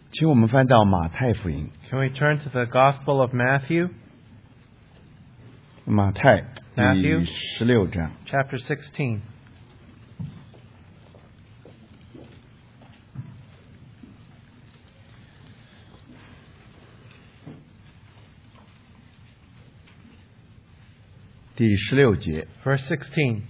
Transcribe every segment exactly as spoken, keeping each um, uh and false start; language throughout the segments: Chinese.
请我们翻到马太福音。 Can we turn to the Gospel of Matthew? 马太 Matthew 第十六章。 Chapter sixteen. 第十六节， Verse sixteen.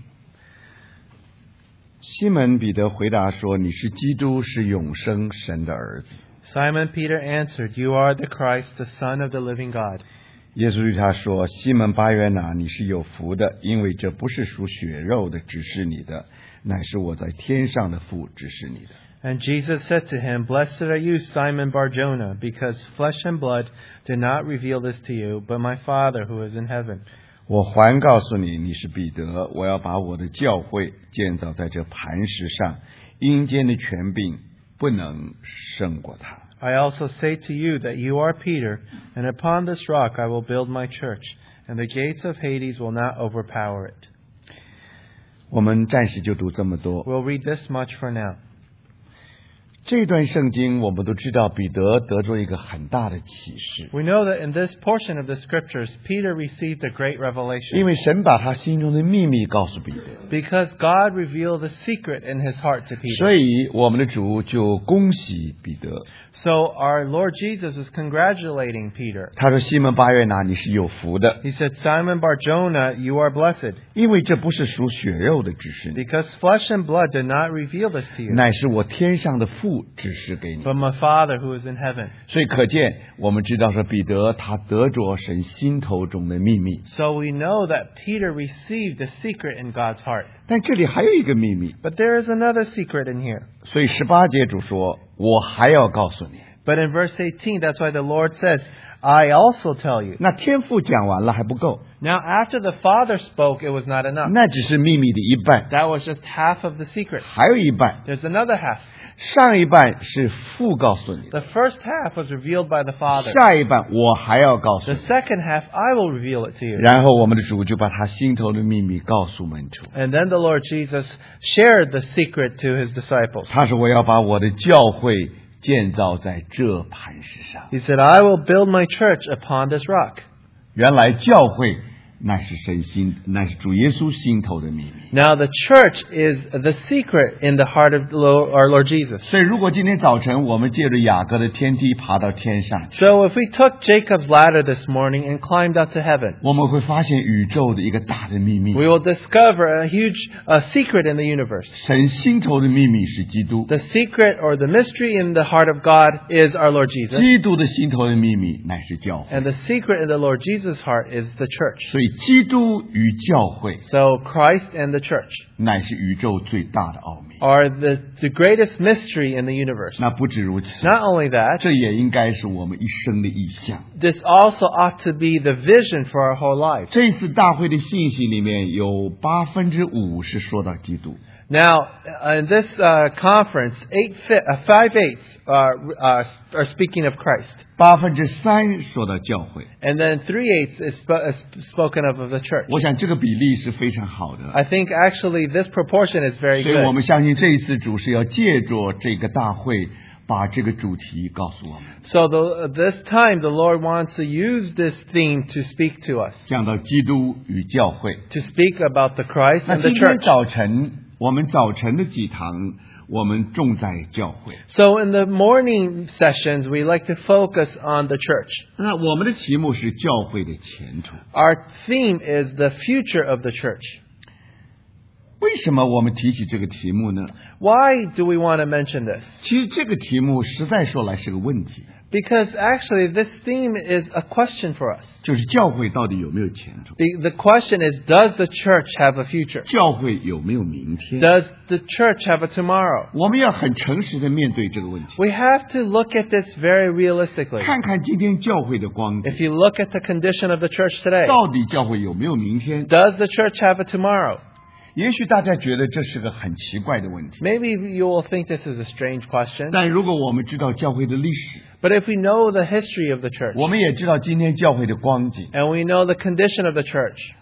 西门彼得回答说：“你是基督，是永生神的儿子。” Simon Peter answered, You are the Christ, the Son of the living God. 耶稣对他说：“西门巴约拿，你是有福的，因为这不是属血肉的指示你的，乃是我在天上的父指示你的。” And Jesus said to him, Blessed are you, Simon Bar-Jonah, because flesh and blood did not reveal this to you, but my Father who is in heaven. 我还告诉你，你是彼得，我要把我的教会建造在这磐石上，阴间的权柄不能胜过它。 I also say to you that you are Peter, and upon this rock I will build my church, and the gates of Hades will not overpower it. 我们暂时就读这么多。 We'll read this much for now. 这段圣经我们都知道，彼得得着一个很大的启示， We know that in this portion of the Scriptures, Peter received a great 因 revelation. 为神把他心中的秘密告诉彼得， Because God revealed the secret in his heart to Peter. 所以我们的主就恭喜彼得。 So our Lord Jesus is congratulating Peter. 他说：“西门巴约拿，你是有福的， He said, Simon Bar-Jonah, you are blessed, 因为这不是属血肉的指示你， because flesh and blood did not reveal this to you, 乃是我天上的父指示给你。” but my Father who is in heaven. 所以可见，我们知道说彼得他得着神心头中的秘密。 So we know that Peter received the secret in God's heart. 但这里还有一个秘密， But there is another secret in here. 所以十八节主说：“我还要告诉你。” But in verse eighteen, that's why the Lord says, I also tell you. 那天父讲完了还不够， Now after the Father spoke, it was not enough. 那只是秘密的一半， That was just half of the secret. 还有一半， There's another half. 上一半是父告诉你的， The first half was revealed by the Father. 下一半我还要告诉 The 你。 second half, I will reveal it to you. 然后我们的主就把他心头的秘密告诉门徒， And then the Lord Jesus shared the secret to his disciples. 他说：“我要把我的教会建造在这磐石上。 He said, I will build my church upon this rock. ” 原来教会那是神心，那是主耶稣心头的秘密。 Now the church is the secret in the heart of the Lord, our Lord Jesus. 所以，如果今天早晨我们借着雅各的天梯爬到天上去， So if we took Jacob's ladder this morning and climbed up to heaven, 我们会发现宇宙的一个大的秘密。 we will discover a huge uh, secret in the universe. 神心头的秘密是基督， The secret or the mystery in the heart of God is our Lord Jesus. 基督的心头的秘密乃是教会。 And the secret in the Lord Jesus' heart is the church. 所以，基督与教会 So Christ and the church 乃是宇宙最大的奥秘。 are the, the greatest mystery in the universe. 那不止如此， Not only that, 这也应该是我们一生的意向。 this also ought to be the vision for our whole life. 这一次大会的信息里面有八分之五是说到基督， Now, in this uh, conference, eight fi- uh, five eighths are, uh, are speaking of Christ. 八分之三说到教会。 And then three eighths is, sp- is spoken of of the church. 我想这个比例是非常好的， I think actually this proportion is very 所以我 good. 们相信这一次主是要借着这个大会，把这个主题告诉我们， So the, this time the Lord wants to use this theme to speak to us. 讲到基督与教会。 To speak about the Christ 那 and the 今天 church. 早晨，我们早晨的几堂，我们重在教会。 So in the morning sessions, we like to focus on the church. 那我们的题目是教会的前途。 Our theme is the future of the church. 为什么我们提起这个题目呢？ Why do we want to mention this? 其实这个题目实在说来是个问题， Because actually this theme is a question for us. 就是教会到底有没有前途？ The, the question is, does the church have a future? 教会有没有明天？ Does the church have a tomorrow? 我们要很诚实的面对这个问题， We have to look at this very realistically. 看看今天教会的光景， If you look at the condition of the church today, 到底教会有没有明天？ does the church have a tomorrow? 也许大家觉得这是个很奇怪的问题， Maybe you will think this is a strange question. 但如果我们知道教会的历史， But if we know the history of the church, 我们也知道今天教会的光景， and we know the condition of the church,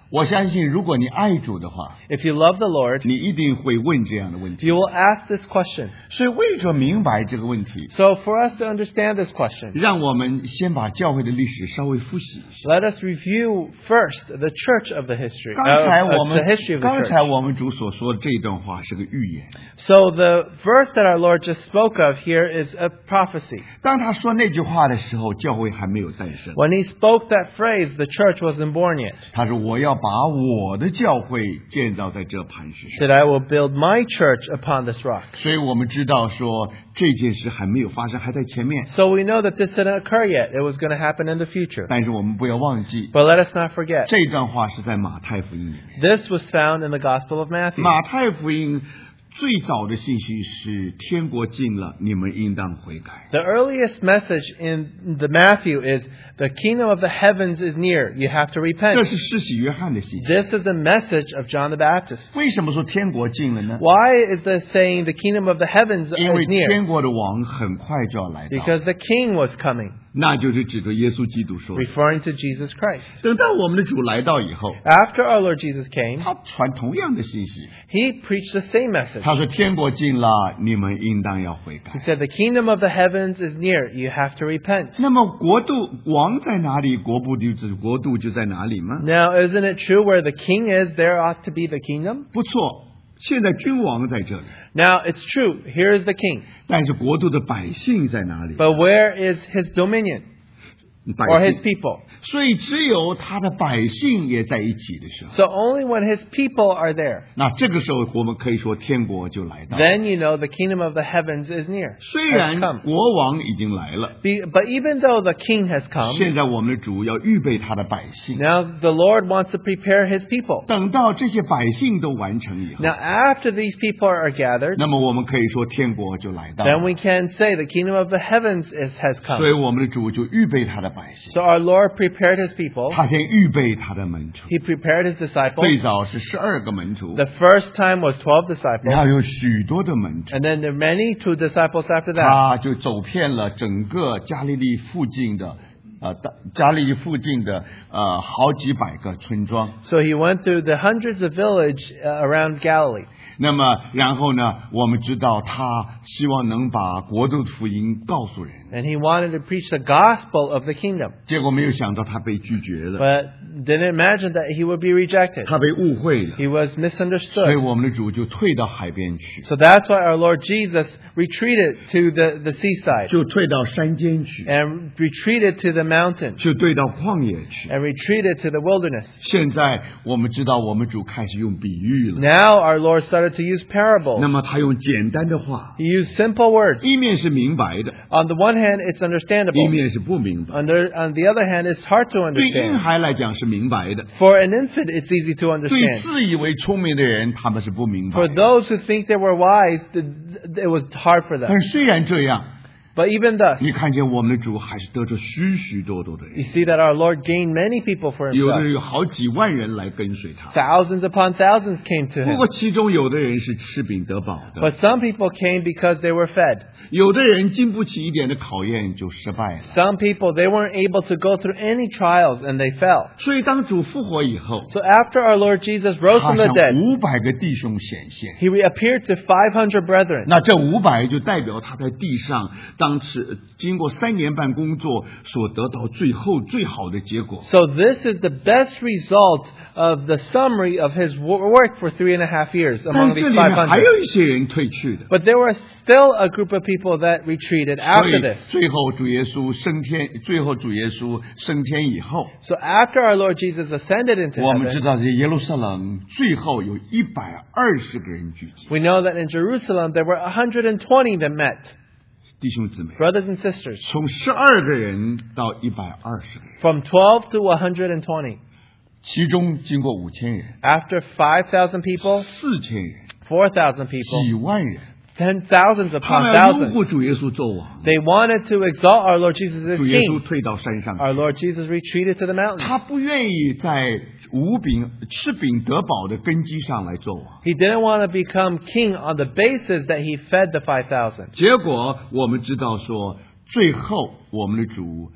我相信，如果你爱主的话， If you love the Lord, 你一定会问这样的问题。 you will ask this question. 所以，为着明白这个问题， So for us to understand this question, 让我们先把教会的历史稍微复习一下。 let us review first the church of the history, 刚 uh, 才 uh, 我们 the history of the 刚才 church. 我们主所说的这段话是个预言。 So the verse that our Lord just spoke of here is a prophecy. 当他说那句话的时候，教会还没有诞生。 When he spoke that phrase, the church wasn't born yet. 他说：“我要把我的教会建造在这磐石上。” Said, I will build my church upon this rock. 所以我们知道说这件事还没有发生，还在前面。 So we know that this didn't occur yet. It was going to happen in the future. 但是我们不要忘记， But let us not forget, 这段话是在马太福音里面。 this was found in the Gospel of Matthew. 马太福音最早的信息是天国近了，你们应当悔改。 The earliest message in the Matthew is, the kingdom of the heavens is near. You have to 这 repent. 是施洗约翰的信息。 This is the message of John the Baptist. 为什么说天国近了呢？ Why is this saying the kingdom of the heavens 因为 is near? 天国的王很快就要来到， Because the king was coming, 那就是指着耶稣基督说的。 referring to Jesus Christ. 等到我们的主来到以后， After our Lord Jesus came, 他传同样的信息。 he preached the same message. 他说：“天国近了，你们应当要悔改。 He said, the kingdom of the heavens is near. You have to repent. ” 那么国度王在哪里，国部就国度就在哪里吗？ Now, isn't it true where the king is, there ought to be the kingdom? 不错，现在君王在这里， Now, it's true. Here is the king. 但是国度的百姓在哪里？ But where is his dominion 百 or his 姓， people? 所以只有他的百姓也在一起的时候， So only when his people are there, 那这个时候我们可以说天国就来到。 then you know the kingdom of the heavens is near. 虽 Has 然 come. 国王已经来了， Be, but even though the king has come, 现在我们的主要预备他的百姓。 now the Lord wants to prepare his people. 等到这些百姓都完成以后， Now, after these people are gathered, 那么我们可以说天国就来到。 then we can say the kingdom of the heavens is, has 所以 come. 我们的主就预备他的百姓， So our Lord prepared his people. 他先预备他的门徒。 He prepared his 最 disciples. 早是十二个门徒， The first time was twelve 然 disciples. 后有许多的门徒， And then there are many two disciples after that. 他就走遍了整个加利利附近的呃大加利利附近的呃好几百个村庄。 So he went through the hundreds of villages uh, around Galilee. 那么然后呢，我们知道他希望能把国度的福音告诉人， And he wanted to preach the gospel of the kingdom. 结果没有想到他被拒绝了， But didn't imagine that he would be rejected. 他被误会了， He was 所以 misunderstood. 我们的主就退到海边去， So that's why our Lord Jesus retreated to the, the seaside 就退到山间去， and retreated to the mountain 就退到旷野去。 and retreated to the wilderness. 现在我们知道，我们主开始用比喻了。 Now our Lord started to use 那 parables. 么他用简单的话， He used simple words. 一面是明白的， On the one hand, it's 一 understandable. 面是不明白。 Under, on the other hand, it's hard to 对婴 understand. 孩来讲是明白的， For an infant, it's easy to 对 understand. 自以为聪明的人，他们是不明白 For 的。 those who think they were wise, th- it was hard for them. 但是虽然这样， But even thus, 你看见我们的主还是得着许许多多的 you 人， see that our Lord gained many people for 有的 himself. 人有好几万人来跟随他。 Thousands upon thousands came to 不 him. 过其中有的人是吃饼得饱的， But some people came because they were fed. 有的人经不起一点的考验就失败了。 Some people, they weren't able to go through any trials and they fell. 所以当主复活以后， So after our Lord Jesus rose 他 from the 向 dead, 五百个弟兄显现。 he appeared to five hundred brethren. 那这五百就代表他在地上当时经过三年半工作所得到最后最好的结果。 So this is the best result of the summary of his wo- work for three and a half years 但 among 这 these 里 five 面还 hundred. 有一些人退去的， But there was still a group of people that retreated 所 after 以 this. 最后主耶稣升天，最后主耶稣升天以后， So after our Lord Jesus ascended into 我们知 heaven, 道在耶路撒冷最后有一百二十个人聚集。 we know that in Jerusalem there were one hundred twenty that met, 弟兄姊妹， brothers and sisters, 从十二个人到一百二十个人， from twelve to one hundred twenty. 其中经过五千人、 After five thousand people, 四千人、 four thousand 几 people, 万人， ten thousands 他 upon 们要拥 thousands. 护主耶稣做王。 They wanted to exalt our Lord Jesus as 主耶稣 king. 退到山上去， Our Lord Jesus retreated to the mountains. 他不愿意在无饼吃饼得饱的根基上来做王。 He didn't want to become king on the basis that he fed the five thousand. 结果我们知道说，最后我们的主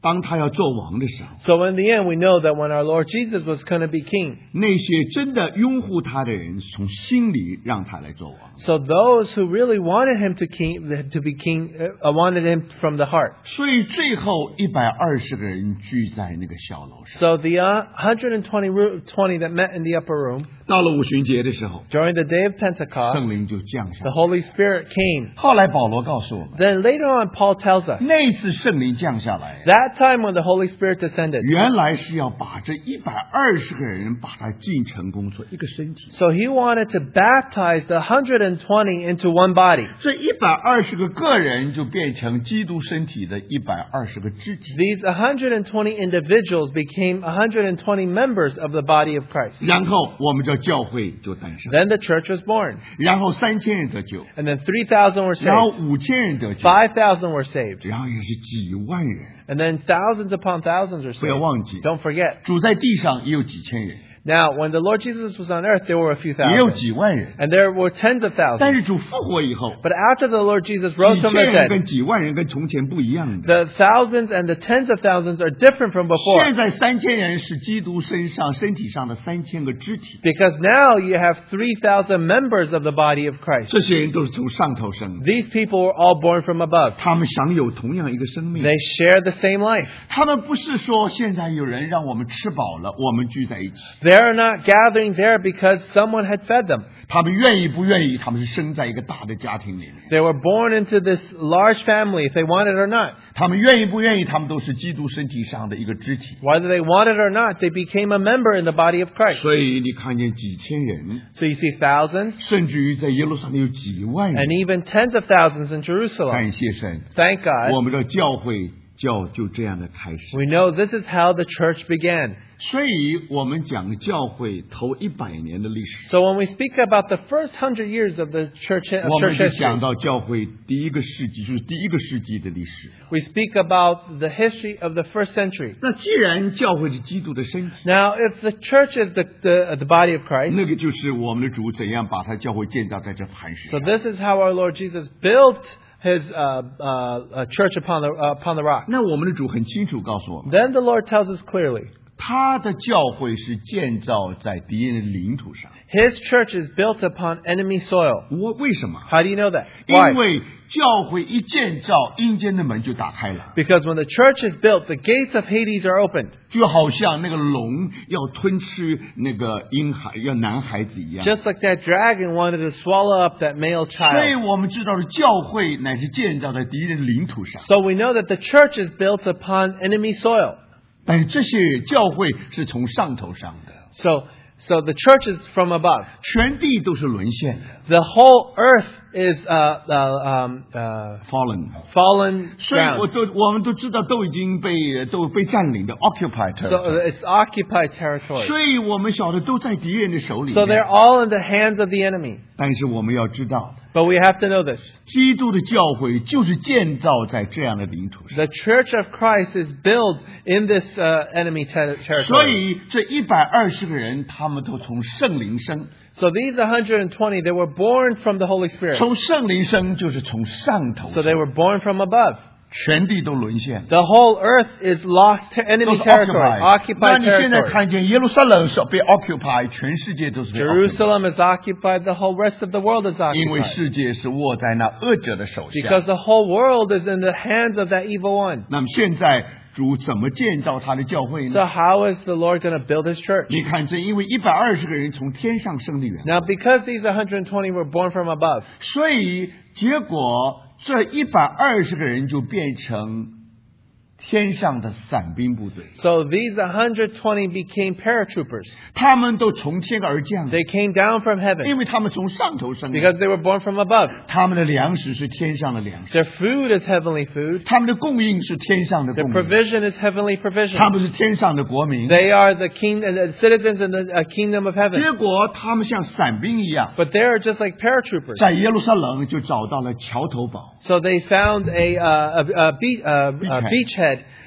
当他要做王的时候， So in the end, we know that when our Lord Jesus was going to be king, 那些真的拥护他的人，从心里让他来做王。 so those who really wanted him to king to be king uh, wanted him from the heart. 所以最后一百二十个人聚在那个小楼上。 So the uh, one hundred twenty, ro- twenty that met in the upper room 到了五旬节的时候， during the day of Pentecost, 圣灵就降下 the 来。 Holy Spirit came. 后来保罗告诉我们， Then later on, Paul tells us 那次圣灵降下来， that time when the Holy Spirit descended, 原来是要把这一百二十个人把他进成功做一个身体。 so he wanted to baptize the one hundred twenty into one body. 这一百二十个个人就变成基督身体的一百二十个肢体。 These one hundred twenty individuals became one hundred twenty members of the body of Christ. 然后我们叫教会就诞生， Then the church was born. 然后三千人得救， And then three thousand were 然后 saved. 五千人得救， five thousand were saved. 然后也是几万人。 And then thousands upon thousands were 不要 saved. 忘记， Don't forget. 主在地上也有几千人， Now, when the Lord Jesus was on earth, there were a few 也有 thousand. 几万人。 And there were tens of 但 thousands. 是主复活以后， But after the Lord Jesus rose 几 from 千 the 人 dead, 跟几万人跟从前不一样的。 the thousands and the tens of thousands are different from 现 before. 在三千人是基督身上身体上的三千个肢体， Because now you have three thousand members of the body of Christ. 这些人都是从上头生的， These people were all born from above. 他们享有同样一个生命。 They share the same life. 他们不是说现在有人让我们吃饱了，我们聚在一起。 They're not gathering there because someone had fed them. 他们愿意不愿意，他们是生在一个大的家庭里面。 They were born into this large family, if they wanted or not. 他们愿意不愿意，他们都是基督身体上的一个肢体。 Whether they wanted or not, they became a member in the body of Christ. 所以你看见几千人， So you see thousands 甚至于在耶路撒冷有几万人。 and even tens of thousands in Jerusalem. 感谢神， Thank God. 我们的教会教就这样的开始。 We know this is how the church began. 所以我们讲教会头一百年的历史， So when we speak about the first hundred years of the church, of 我们 church 就讲 history, 到教会第一个世纪，就是第一个世纪的历史。 we speak about the history of the first century. 那既然教会是基督的身体， Now, if the church is the, the, the body of Christ, 那个就是我们的主怎样把他教会建造在这磐石 so 上。 this is how our Lord Jesus built his uh, uh, uh, church upon the, uh, upon the rock. 那我们的主很清楚告诉我们， Then the Lord tells us clearly, 他的教会是建造在敌人的领土上。 His church is built upon enemy soil. 我为什么？ How do you know that? 因 Why? 为教会一建造，阴间的门就打开了， Because when the church is built, the gates of Hades are opened. 就好像那个龙要吞吃那个婴孩，要男孩子一样。 Just like that dragon wanted to swallow up that male 所以 child. 我们知道了，教会乃是建造在敌人的领土上。 So we know that the church is built upon enemy soil. 但是这些教会是从上头上的， So, so the church is from above. 全地都是沦陷的 The whole earth is uh, uh, um, uh, ，fallen。 fallen 所以我 ground. 都我们都知道，都已经被都被占领的 occupied So territory。 it's occupied territory. 所以我们晓得都在敌人的手里 So 面 they're all in the hands of the enemy. 但是我们要知道， But we have to know this. 基督的教会就是建造在这样的领土上。 The church of Christ is built in this uh, enemy ter- 所 territory. 以这一百二十个人，他们都从圣灵生， So these one hundred twenty, they were born from the Holy Spirit. 从圣灵生就是从上头 So 生， they were born from above. 全地都沦陷。 The whole earth is lost to 都 enemy 是 territory, occupied。那 occupied 你现在 territory. 看见耶路撒冷是被 occupy， 全世界都是被 occupy， Jerusalem is occupied, the whole rest of the world is 因为 occupied. 世界是握在那恶者的手 Because 下。 the whole world is in the hands of that evil one. 那么现在主怎么建造他的教会 So 呢？ how is the Lord going to build His church? 你看，正因为一百二十个人从天上升的缘故， Now, because these one hundred twenty were born from above, 所以结果这一百二十个人就变成天上的伞兵部队， so these one hundred twenty became paratroopers. 他们都从天而降， They came down from 因 heaven 为他们从上头生的， because they were born from above. 他们的粮食是天上的粮食， Their food is heavenly food. 他们的供应是天上的 Their 供应， provision is heavenly provision. 他们是天上的国民。 They are the king, the citizens in the uh, kingdom of heaven. 结果他们像伞兵一样， But they are just like paratroopers. 在耶路撒冷就找到了桥头堡， So they found a, uh, a, a, be- uh, a Beachhead. beachhead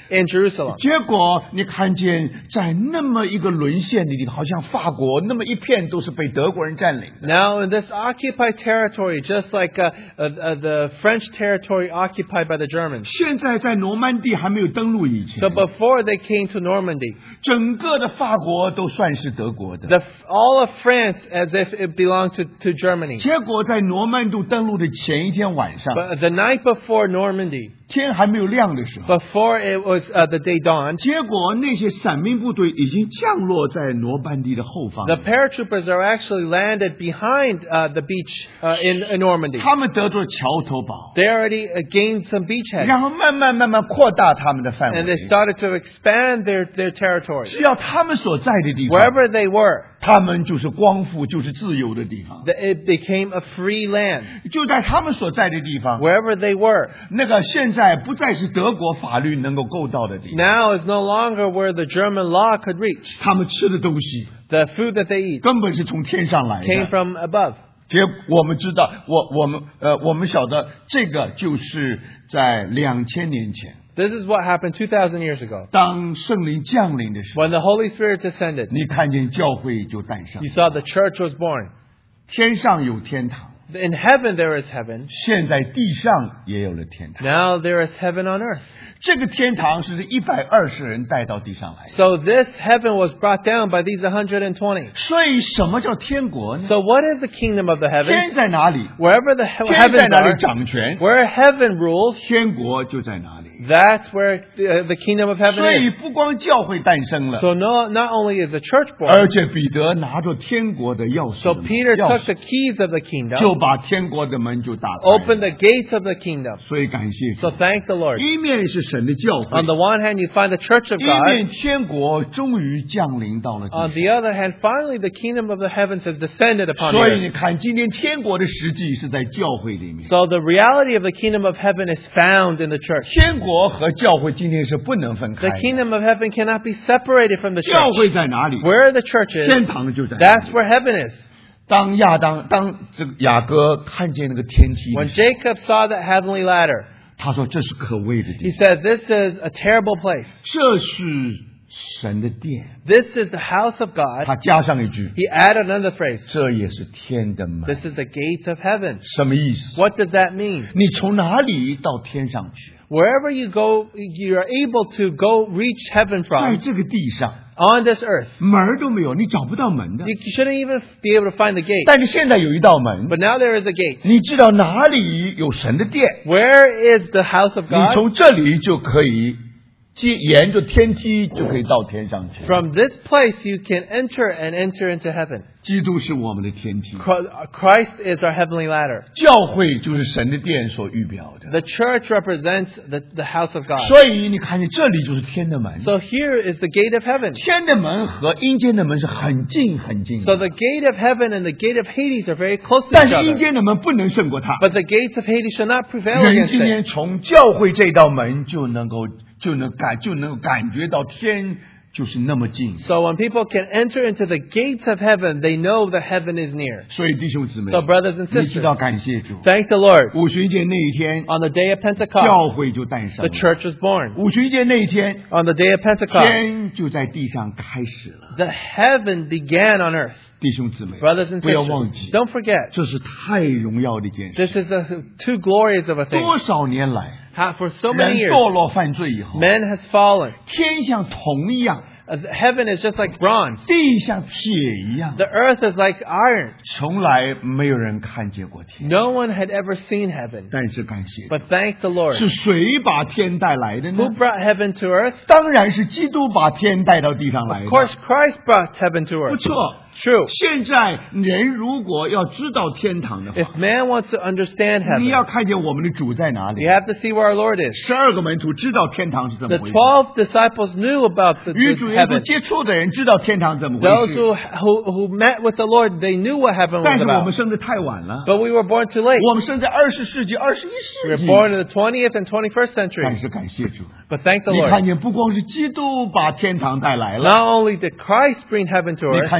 in Jerusalem. 结果你看见在那么一个沦陷的地方，好像法国那么一片都是被德国人占领的。 Now in this occupied territory, just like uh, uh, uh, the French territory occupied by the Germans. 现在在诺曼底还没有登陆以前， So before they came to Normandy, 整个的法国都算是德国的。 the, all of France as if it belonged to, to Germany. 结果在诺曼底登陆的前一天晚上， But the night before Normandy, 天还没有亮的时候， before it was uh, the day dawned, 结果那些伞兵部队已经降落在诺曼底的后方。 the paratroopers are actually landed behind uh, the beach uh, in, in Normandy. 他们得到桥头堡， They already uh, gained some beachheads. 然后慢慢慢慢扩大他们的范 And they 围。 started to expand their, their territory. 只要他们所在的地方， Wherever they were, 他们就是光复，就是自由的地方。 the- it became a free land. 就在他们所在的地方， Wherever they were. 那个现在不再是德国法律能够够到的地方。 Now is no longer where the German law could reach. 他们吃的东西 The food that they eat 根本是从天上来 came 的。 from above. 结我们知道，我我们呃，我们晓得这个就是在两千年前， This is what happened two thousand years ago. 当圣灵降临的时候， When the Holy Spirit descended, 你看见教会就诞生 you。saw the church was born. 天上有天堂， In heaven there is heaven. 现在地上也有了天堂。 Now there is heaven on earth. 这个天堂是一百二十人带到地上来的。 So this heaven was brought down by these one hundred twenty. 所以什么叫天国呢？ So what is the kingdom of the 天 heavens? 在哪里？ Wherever the he- 天在 heavens 哪里 are, 掌权？ where heaven rules, 天国就在哪里。 that's where the, the kingdom of heaven 所以 is. 不光教会诞生了， So no, not only is the church 而 born, 且彼得拿着天国的钥匙 so Peter 钥 took 匙 the keys of the kingdom, 就把天国的门就打开 opened 了。 the gates of the kingdom. 所以感谢主 So，thank the Lord. 一面是神的教 On 会， the one hand, you find the church of 一面 God. 天国终于降临到了 On 地 the other hand, finally the kingdom of the heavens has descended 上。 upon the 所以 earth. 你看，今天天国的实际是在教会里面。 So the reality of the kingdom of heaven is found in the church. 天国和教会今天是不能分开 The 的。 kingdom of heaven cannot be separated from the 教 church. 会在哪里？ Where the church 天 is, 堂就在哪 that's 里。 where heaven is. 当亚当，当这个雅各看见那个天梯的 When 时候， Jacob saw that heavenly ladder, 他说这是可畏的 he 地方， said, this is a terrible place. 这是神的殿。 This is the house of God. 他加上一句， He added another phrase. 这也是天的门。 This is the gates of heaven. 什么意思？ What does that mean? 你从哪里到天上去？ Wherever you go, you are able to go reach heaven 在 from 这个地上 on this earth. 门儿都没有，你找不到门的。 You shouldn't even be able to find the gate. 但是现在有一道门， But now there is a gate. 你知道哪里有神的殿， Where is the house of 你 God? 从这里就可以接沿着天梯就可以到天上去。 From this place you can enter and enter into heaven. 基督是我们的天梯， Christ is our heavenly ladder. 教会就是神的殿所预表的。 The church represents the, the house of God. 所以你看见这里就是天的门， So here is the gate of heaven. 天的门和阴间的门是很近很近 So 的， the gate of heaven and the gate of Hades are very close to 但 each 是阴 other. 间的门不能胜过它。 But the gates of Hades shall not prevail 人 against 今天 it. 从教会这道门就能够就能感就能够感觉到天就是那么近。 So when people can enter into the gates of heaven, they know that heaven is near. 所以弟兄姊妹， So brothers and 你知道 sisters, 感谢主， thank the Lord. 五旬节那一天， On the day of Pentecost, 教会就诞生 the 了。 church was born. 五旬节那一天， On the day of Pentecost, 天就在地上开始了。 the heaven began on earth. 弟兄姊妹， Brothers and 不要忘 sisters, 记， don't forget, 这是太荣耀的一件事。 this is a, too glorious of a thing. 多少年来， How, for so 人 many 堕 years, 落犯罪以后， man has fallen. 天像铜一样， Uh, heaven is just like bronze. 地像铁一样， The earth is like iron. 从来没有人看见过天。 No one had ever seen heaven. 但是感谢， But thank the Lord. 是谁把天带来的呢 Who？brought heaven to earth? 当然是基督把天带到地上来 Of 的。 course, Christ brought heaven to 不 earth. 错。 True. 现在人如果要知道天堂的 If 话， man wants to understand 你 heaven, 要看见我们的主在哪里 you。have to see where our Lord is. 十二个门徒知道天堂是怎么 The 回事， twelve disciples knew about the, 与 this 主耶稣 heaven. 接触的人知道天堂怎么回 Those 事。 who, who, who met with the Lord, they knew what heaven 但 was 是我们 about. 生的太晚了， But we were born too late. 我们生在二十世纪、二十一 We were 世纪。 born in the twentieth and twenty-first 但 century. 是感谢主， But thank the 你 Lord. 看见不光是基督把天堂带来了， Not only did Christ bring heaven to 你 earth, 看当教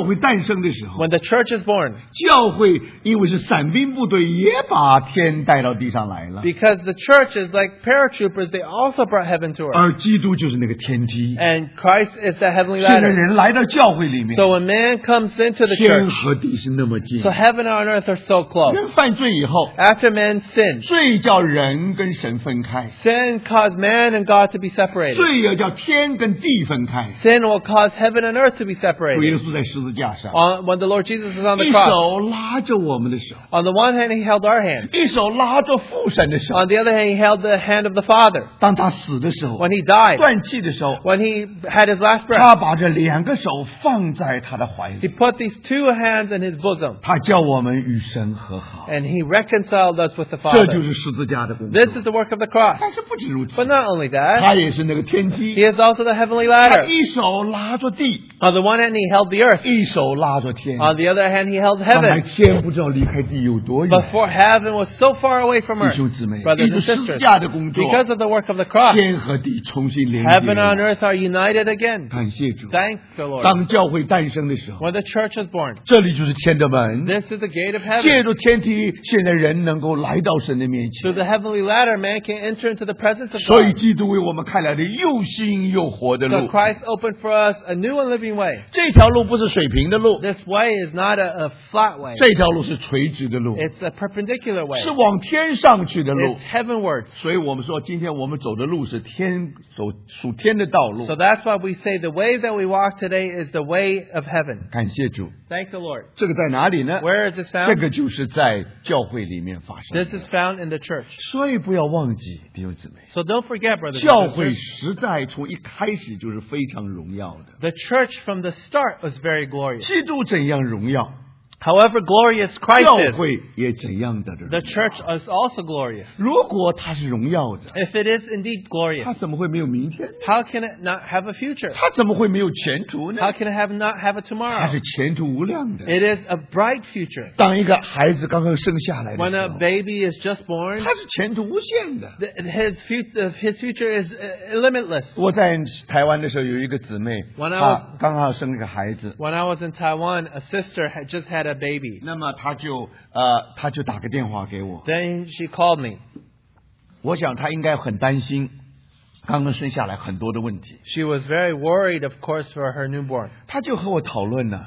教会诞生的时候， When the church is born, 教会因为是伞兵部队，也把天带到地上来了。 because the church is like paratroopers, they also brought heaven to earth. 而基督就是那个天梯。 And Christ is the heavenly 现在 ladder. 人来到教会里面， So when man comes into the 天 church, 和地是那么近。 so heaven and earth are so close. 人犯罪以后， After man sinned, 罪叫人跟神分开， sin caused man and God to be separated. 罪也叫天跟地分开。 Sin will cause heaven and earth to be 主耶 separated. 稣在十字架上， On, when the Lord Jesus was on the 一 cross, 手拉着我们的手， on the one hand he held our hand. 一手拉着父神的手。 On the other hand he held the hand of the Father. 当他死的时候， When he died, 断气的时候， when he had his last breath, 他把这两个手放在他的怀 he 里， put these two hands in his bosom. 他叫我们与神和好。 And he reconciled us with the 这就 Father. 是十字架的工作。 This is the work of the cross. 但是不止如此 But，not only that, 他也是那个天 he 梯， is also the heavenly 他 ladder. 一手拉着地， On the one hand he held the earth. 一手拉着天。 On the other hand he held 本来 heaven. 天不知道离开地有多远。 Before heaven was so far away from 弟 earth. 兄姊妹， Brothers 因着 and 十字 sisters, 架的工作， because of the work of the cross, 天和地重新连接 heaven 了。 and earth are united again. 感谢主。 Thank the Lord. 当教会诞生的时候， When the church is born, 这里就是天的门。 this is the gate of heaven. 借助天梯，现在人能够来到神的面 Through 前。 the heavenly ladder, man can enter into the presence of 所以 God. 基督为我们开来的又新又活的 So 路。 Christ opened for us a new and living way. 这条路不是水平的路， This way is not a, a flat way. 这条路是垂直的路， It's a perpendicular way. 是往天上去的路 It's。heavenwards. 所以我们说，今天我们走的路是天走属天的道路 So。that's why we say the way that we walk today is the way of heaven. 感谢主， Thank the Lord. 这个在哪里呢？ Where is this 这 found? 个就是在教会里面发生 This 的。 is found in the church. 所以不要忘记，弟兄姊妹， So don't forget, brothers 教 and 会 sisters, 实在从一开始就是非常荣耀的。 the church from the start was very glorious. 基督怎样荣耀， However glorious 教 Christ is, 会也怎样的荣 the 耀。 church is also glorious. 如果他是荣耀的， If it is indeed 他 glorious, 怎么会没有明天呢？ how can it not have a future? 他怎么会没有前途呢？ How can it have not have a 他 tomorrow? 是前途无量的。 It is a bright future. 当一个孩子刚刚生下来的 When 时 a 候， baby is just born, 他是前途无限的。 th- his future, his future is uh, limitless. 我在台湾的时候，有一个姊妹， When I 她 was- 刚好生了个孩子， When I was in Taiwan, a sister had just had a baby. 那么她就呃，她就打个电话给我， Then she called me. 我想她应该很担心，刚刚生下来很多的问题， She was very worried, of course, for her newborn. 她就和我讨论呢。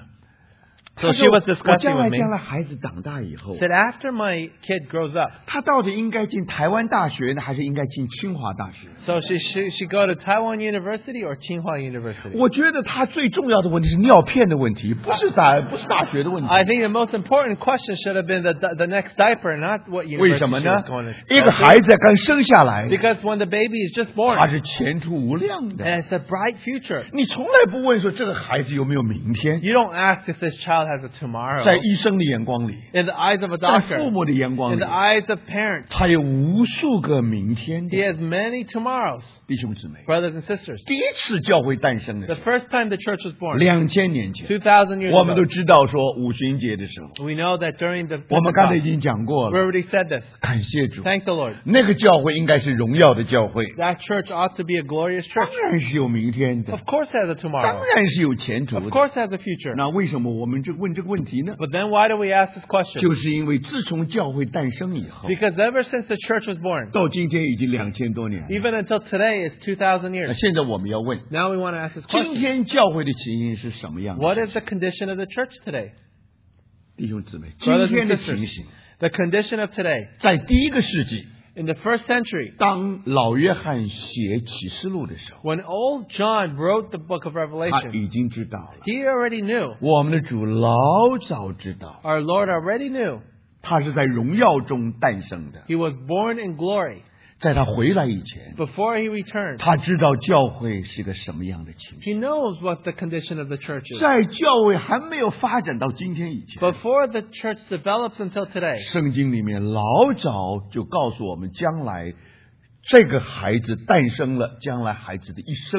So 她 she 说 was 我 discussing 将来 with me. 将来孩子长大以后， Said after my kid grows up, 他到底应该进台湾大学呢，还是应该进清华大学？ so she she she go to Taiwan University or Tsinghua University? 我觉得他最重要的问题是尿片的问题，不是大不是大学的问题。 I think the most important question should have been the the next diaper, not what 为 university 什么 she 呢 was going to.？ 一个孩子刚生下来， Because when the baby is just 他 born, 是前途无量的。 and it's a bright future. 你从来不问说这个孩子有没有明天， You don't ask if this child has a tomorrow. 在医生的眼光里， In the eyes of a 在 doctor, 父母的眼光 in 里 the，eyes of parents, 他有无数个明天 he 的。 has many tomorrows. 弟兄姊妹， Brothers and sisters, 第一次教会诞生的 the 时候， first time the church was born, 两千年前， two thousand years 我们都 ago, 知道说五旬节的时候， we know that during the 我们刚才已 Pentecost, 经讲过 we 了。 already said this. 感谢主， Thank the Lord. 那个教会应该是荣耀的教会， That church ought to be a glorious 当 church. 然是有明天的 Of，course it has a 当 tomorrow. 然是有前途 Of 的。 course it has a future. 那为什么我们这问这个问题呢？ But then why do we ask this question? 就是因为自从教会诞生以后， Because ever since the church was born, 到今天已经两千多年了。 even until today is two thousand 那 years. 现在我们要问， Now we want to ask this 今 question. 天教会的情形是什么样的？ What is the condition of the church today? 弟兄姊妹，今 Brothers 天 and 的 sisters, 情形， the condition of today. 在第一个世纪， In the first century, 当老约翰写启示录的时候， when old John wrote the book of 他 Revelation, 已经知道了， he already knew. 我们的主老早知道， Our Lord already knew. 他是在荣耀中诞生的。 He was born in glory. 在他回来以前， Before he returned, 他知道教会是个什么样的情形。 he knows what the condition of the church is. 在教会还没有发展到今天以前， Before the church develops until today, 圣经里面老早就告诉我们，将来这个孩子诞生了，将来孩子的一生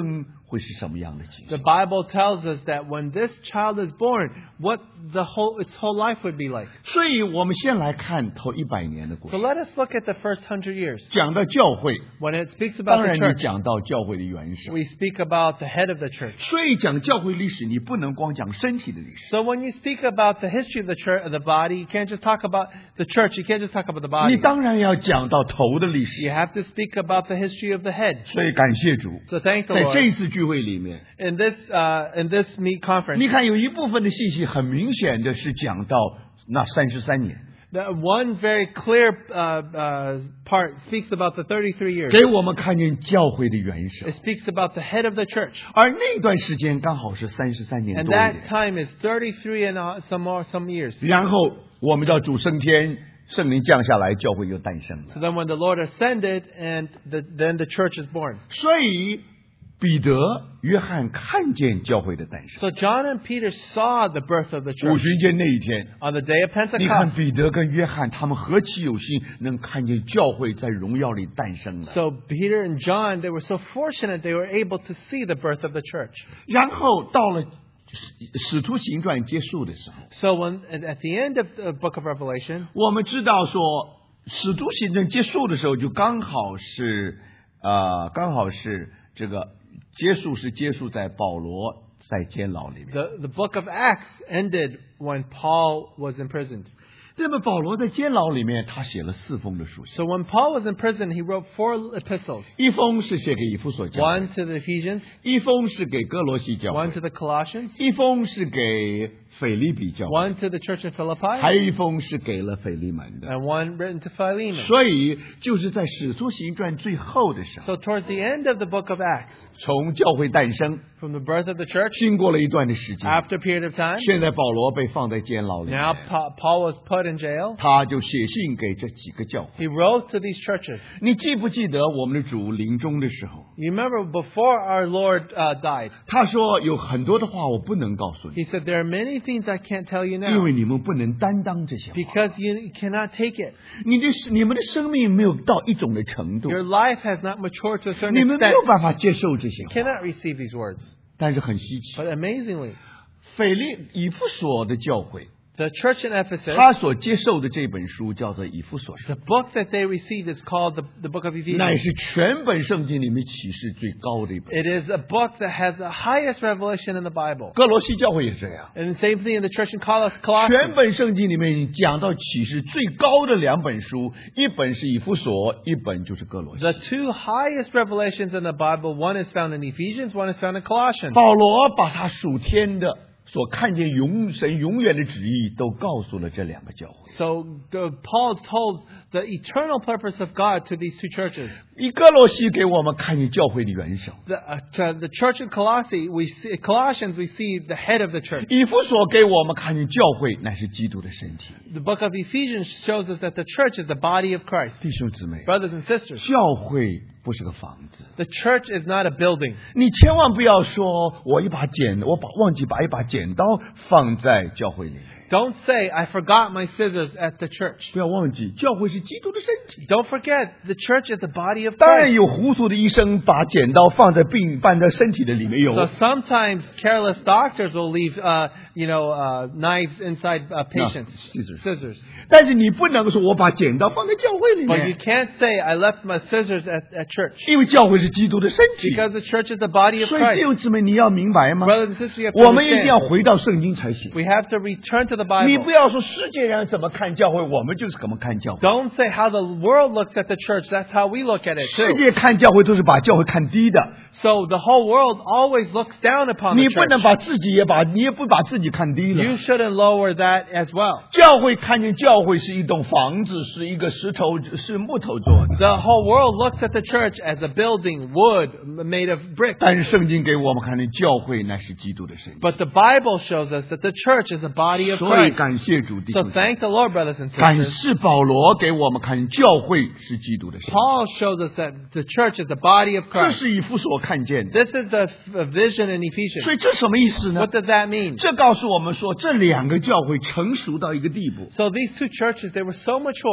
会是什么样的情 The 形。 Bible tells us that when this child is born, what the whole its whole life would be like. 所以我们先来看头一百年的故 So 事。 let us look at the first hundred years. 讲到教会， When it speaks 当 about 然 the 你 church, 讲到教会的元首。 we speak about the head of the church. 所以讲教会历史，你不能光讲身体的历史， So when you speak about the history of the church, of the body, you can't just talk about the church. You can't just talk about the 你 body. 当然要讲到头的历 You 史。 have to speak about the history of the head. 所以感谢主， So thank the 在这 Lord. 一次聚会里面， In this uh, in this meet conference, 你看有一部分的信息很明显的是讲到那三十三年， the one very clear uh, uh, part speaks about the thirty-three years. 给我们看见教会的元首， It speaks about the head of the church. 而那段时间刚好是三十三年 And 多一 that 点。 time is thirty-three and uh, some more some years. 然后我们到主升天，圣灵降下来，教会就诞生 So 了。 then when the Lord ascended, and the, then the church is born. 所以彼得、约翰看见教会的诞生。 So John and Peter saw the birth of the 五 church 旬节那一天， on the day of 你看 Pentecost. 彼得跟约翰，他们何其有幸，能看见教会在荣耀里诞生了。 So Peter and John, they were so fortunate they were able to see the birth of the church. 然后到了使徒行传结束的时候， So when at the end of the book of Revelation, 我们知道说，使徒行传结束的时候，就刚好是呃，刚好是这个结束是结束在保罗在监牢里面。 the, the book of Acts ended when Paul was imprisoned. 那么保罗在监牢里面，他写了四封的书信， So when Paul was in prison, he wrote four epistles. 一封是写给以弗所教会， One to the Ephesians, 一封是给哥罗西教 one 会， to the Colossians, 一封是给腓利比教会， one to the church in 还 Philippi, 有一封是给了腓利门的。 and one written to Philemon. 所以就是在使徒行传最后的时候， So towards the end of the book of Acts, 从教会诞生， from the birth of the church, 经过了一段的时间， after a period of time, 现在保罗被放在监牢里面， now Pa- Paul was put in jail. 他就写信给这几个教会。 He wrote to these churches. 你记不记得我们的主临终的时候， You remember before our Lord uh, died, 他说有很多的话我不能告诉你， he said, there are many things I can't tell you 因 now 为你们不能担当这些话， because you cannot take it. 你的你们的生命没有到一种的程度， Your life has not matured to a certain 你们没 extent. 有办法接受这些 You 话。 cannot receive these words. 但是很稀奇， But amazingly, 腓利以弗所的教会， the church in Ephesus, 他所接受的这本书叫做以弗所书， the book that they received is called the, the book of 乃 Ephesians. 是全本圣经里面启示最高的一本。 It is a book that has the highest revelation in the Bible. 哥罗西教会也是这样， And the same thing in the church in Colos- 全 Colossians. 本圣经里面讲到启示最高的两本书，一本是以弗所，一本就是哥罗西。 The two highest revelations in the Bible, one is found in Ephesians, one is found in Colossians. 保罗把他属天的所看见永神永远的旨意，都告诉了这两个教会。 So the, Paul told the eternal purpose of God to these two churches. 以哥罗西给我们看见教会的元首， The, uh, to the church in Colossae, we see, Colossians, we see the head of the church. 以弗所给我们看见教会乃是基督的身体。 The book of Ephesians shows us that the church is the body of Christ. 弟兄姊妹， Brothers and sisters, 教会不是个房子， the church is not a building. 你千万不要说我一把剪，我把忘记把一把剪刀放在教会里面。 Don't say, I forgot my scissors at the church. 不要忘记，教会是基督的身体。 Don't forget, the church is the body of 当然 Christ. 有糊涂的医生把剪刀放在病放在身体的里面 So 有。 sometimes careless doctors will leave, uh, you know, uh, knives inside uh, patients. scissors. Scissors. 但是你不能说我把剪刀放在教会里 But you 面， can't say, I left my scissors at, at church. 因为教会是基督的身体。 Because the church is the body of 所以弟 Christ. 兄姊妹，你要明白吗？ Brothers and sisters, you have to 我们一定要 understand. 回到圣经才行。 We have to return to the 你 Bible. 不要说世界人怎么看教会，我们就是怎么看教会。 Don't say how the world looks at the church. That's how we look at it 世 too. 界看教会都是把教会看低的， So the whole world always looks down upon 你 the 不能 church. 把自己也把你也不把自己看低 You 了。 shouldn't lower that as well. 教会看见教会是一栋房子，是一个石头，是木头做的。 The whole world looks at the church as a building, wood, made of brick. 但是圣经给我们看见教会乃是基督的身体。 But the Bible shows us that the church is the body of 所以 Christ. 感谢主弟 So 兄姊妹， thank the Lord, brothers and 感 sisters. 谢保罗给我们看见教会是基督的身体。 Paul shows us that the church is the body of 这 Christ. 是以弗所看见的。 This is the f- vision in 所 Ephesians. 以这什么意思呢 What？does that mean? 这告诉我们说，这两个教会成熟到一个地步， So these two churches, they were so mature.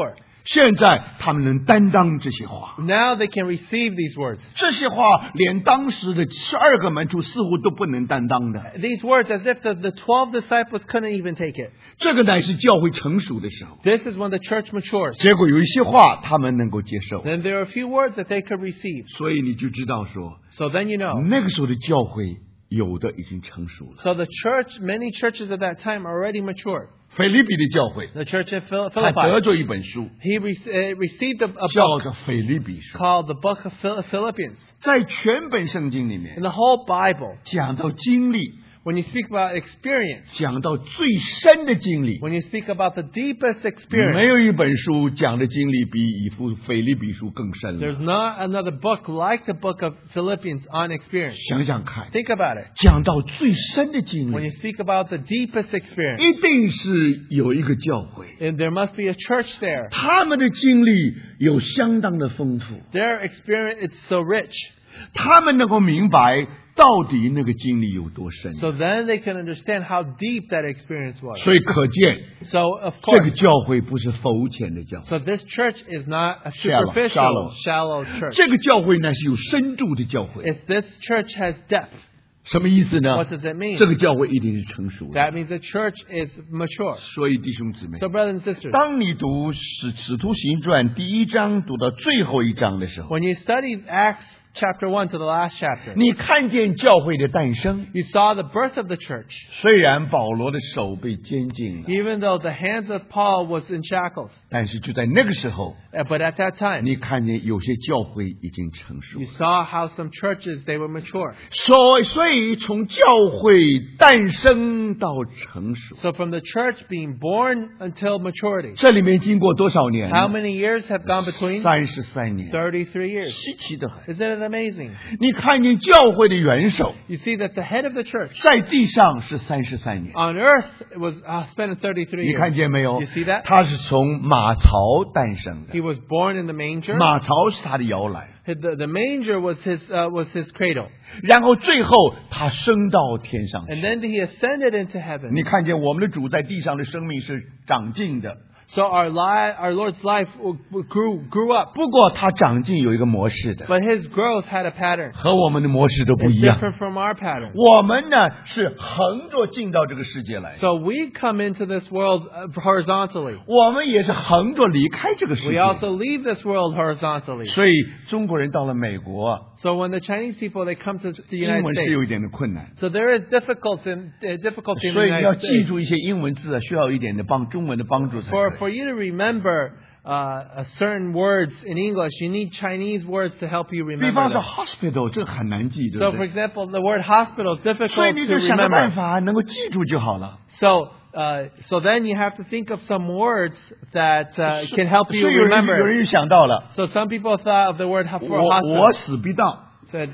现在他们能担当这些话， Now they can receive these words. 这些话连当时的十二个门徒似乎都不能担当的。 These words as if the, the twelve disciples couldn't even take it. 这个乃是教会成熟的时候， This is when the church matures. 结果有一些话他们能够接受， Then there are a few words that they could receive. 所以你就知道说， So then you know. 那个时候的教会有的已经成熟了。 So the church, many churches at that time already matured. 腓立比的教会， The church at Phil- 他得 Philippi, 着一本书， he re- uh, received a, a 叫 book 做腓立比书。 called the Book of Phil- Philippians. 在全本圣经里面 In the whole Bible, 讲到经历， when you speak about experience, 讲到最深的经历， when you speak about the deepest 没 experience, 有一本书讲的经历比以弗腓立比书更深 there's 了。 not another book like the book of Philippians on experience. 想想看， Think about it. 讲到最深的经 When 历， you speak about the deepest experience, 一定是有一个教会， and there must be a church there. 他们的经历有相当的丰富， Their experience is so rich. 他们能够明白到底那个经历有多深。 So then they can understand how deep that experience was. 所以可见， So of 这个 course, 教会不是浮浅的教会， so this church is not a Shallow, superficial, shallow. shallow church. 这个教会呢是有深度的教会。 It's this church has depth. 什么意思呢 What does it mean? 这个教会一定是成熟的。 That means the church is mature. 所以弟兄姊妹， So brothers and sisters, 当你读使使徒行传第一章读到最后一章的时候， when you study Acts chapter one to the last chapter, 你看见教会的诞生。 you saw the birth of the church. 虽然保罗的手被监禁了， Even though the hands of Paul was in shackles, 但是就在那个时候， uh, but at that time, 你看见有些教会已经成熟 you 了。 saw how some churches, they were mature. 所以，所以从教会诞生到成熟， So from the church being born until maturity, 这里面经过多少年？ how many years have gone between? 三十三年， thirty-three years. 稀奇的很。 Isn't it amazing? 你看见教会的元首 You see that the head of the church 在地上是三十三年， on earth was uh, spent thirty-three 你看 years. 见没有 You see that? 他是从马槽诞生 He 的， was born in the manger. 马槽是他的摇篮， The, the manger was his uh, was his cradle, 然后最后他升到天上 and 去。 then he ascended into heaven. 你看见我们的主在地上的生命是长进的， So our li- our Lord's life w- w- grew grew up, 不过他长进有一个模式的， but his growth had a pattern. 和我们的模式都不 It's 一样。 different from our pattern. 我们呢是横着进到这个世界来， So we come into this world uh, horizontally. 我们也是横着离开这个世 We 界。 also leave this world horizontally. 所以中国人到了美国， So when the Chinese people they come to the 英 United 文是 States, 有一点的困难， so there is difficult in, uh, difficulty in 所 the 以你要 United 记 States. 住一些英文字啊，需要一点的帮中文的帮助才 For 可 for 以。 you to remember uh, uh, certain words in English, you need Chinese words to help you 比 remember 方说 them. hospital， 这个很难记，对 So 不 for 对？ example, the word hospital is 所以 difficult 你 to 就想个办 remember. 法能够记住就好了。 So uh, so then you have to think of some words that uh, can help 所以 you 有人有 remember. 人就想到了， So some people thought of the word ho- for 我 hospital. 我死必到。 Said,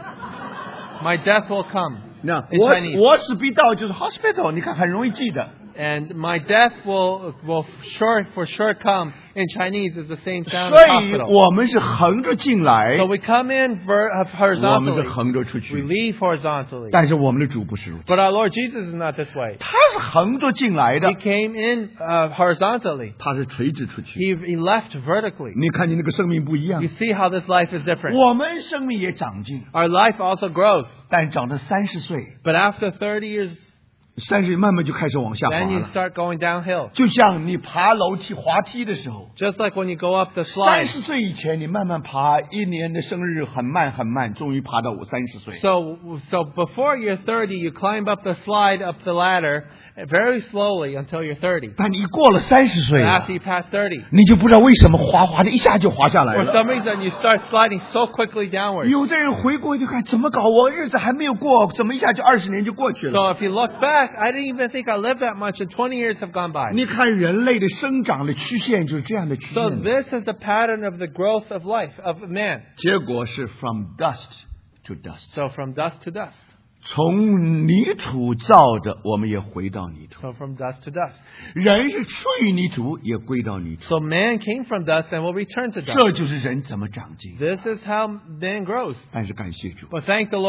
my death will come 那 in 我 Chinese. 我死必到就是 hospital， 你看很容易记的。 And my death will will sure for sure come in Chinese is the same sound 所 as 以 hospital. 我们是横着进来， So we come in ver- uh, 我们是 horizontally. 横着出 We 去。 leave horizontally. 但是我们的主不是如此， But our Lord Jesus is not this way. 他是横着进来的 He，came in uh, horizontally. 他是垂直出去。 He, he left vertically. 你看见那个生命不一样 You，see how this life is different. 我们生命也长进， Our life also grows. 但长到三十岁， But after thirty years, 三十慢慢就开始往下滑 then you 了。 start going downhill. 就像你爬楼梯、滑梯的时候， Just like when you go up the 三 slide. 十岁以前你慢慢爬，一年的生日很慢很慢，终于爬到我三十岁。 So, so before you're thirty, you climb up the slide, up the ladder, very slowly until you're thirty. 但你过了三十岁 But 了 after you pass thirty, 你就不知道为什么滑滑的一下就滑下来 for 了。 some reason, you start sliding so quickly downward. 有的人回过去看，怎么搞？我日子还没有过，怎么一下就二十年就过去了？ So if you look back, I didn't even think I lived that much, and twenty years have gone by. 你看人类的生长的曲线就是这样的曲 So 线。 this is the pattern of the growth of life, of man. 结果是 from dust to dust， So from dust to dust. 从泥土造的，我们也回到泥土； So from dust to dust. 人是出于泥土，也归到泥土。 So man came from dust and will return to dust. 这就是人怎么长进。 This is how man grows. 但是感谢主， But thank the Lord.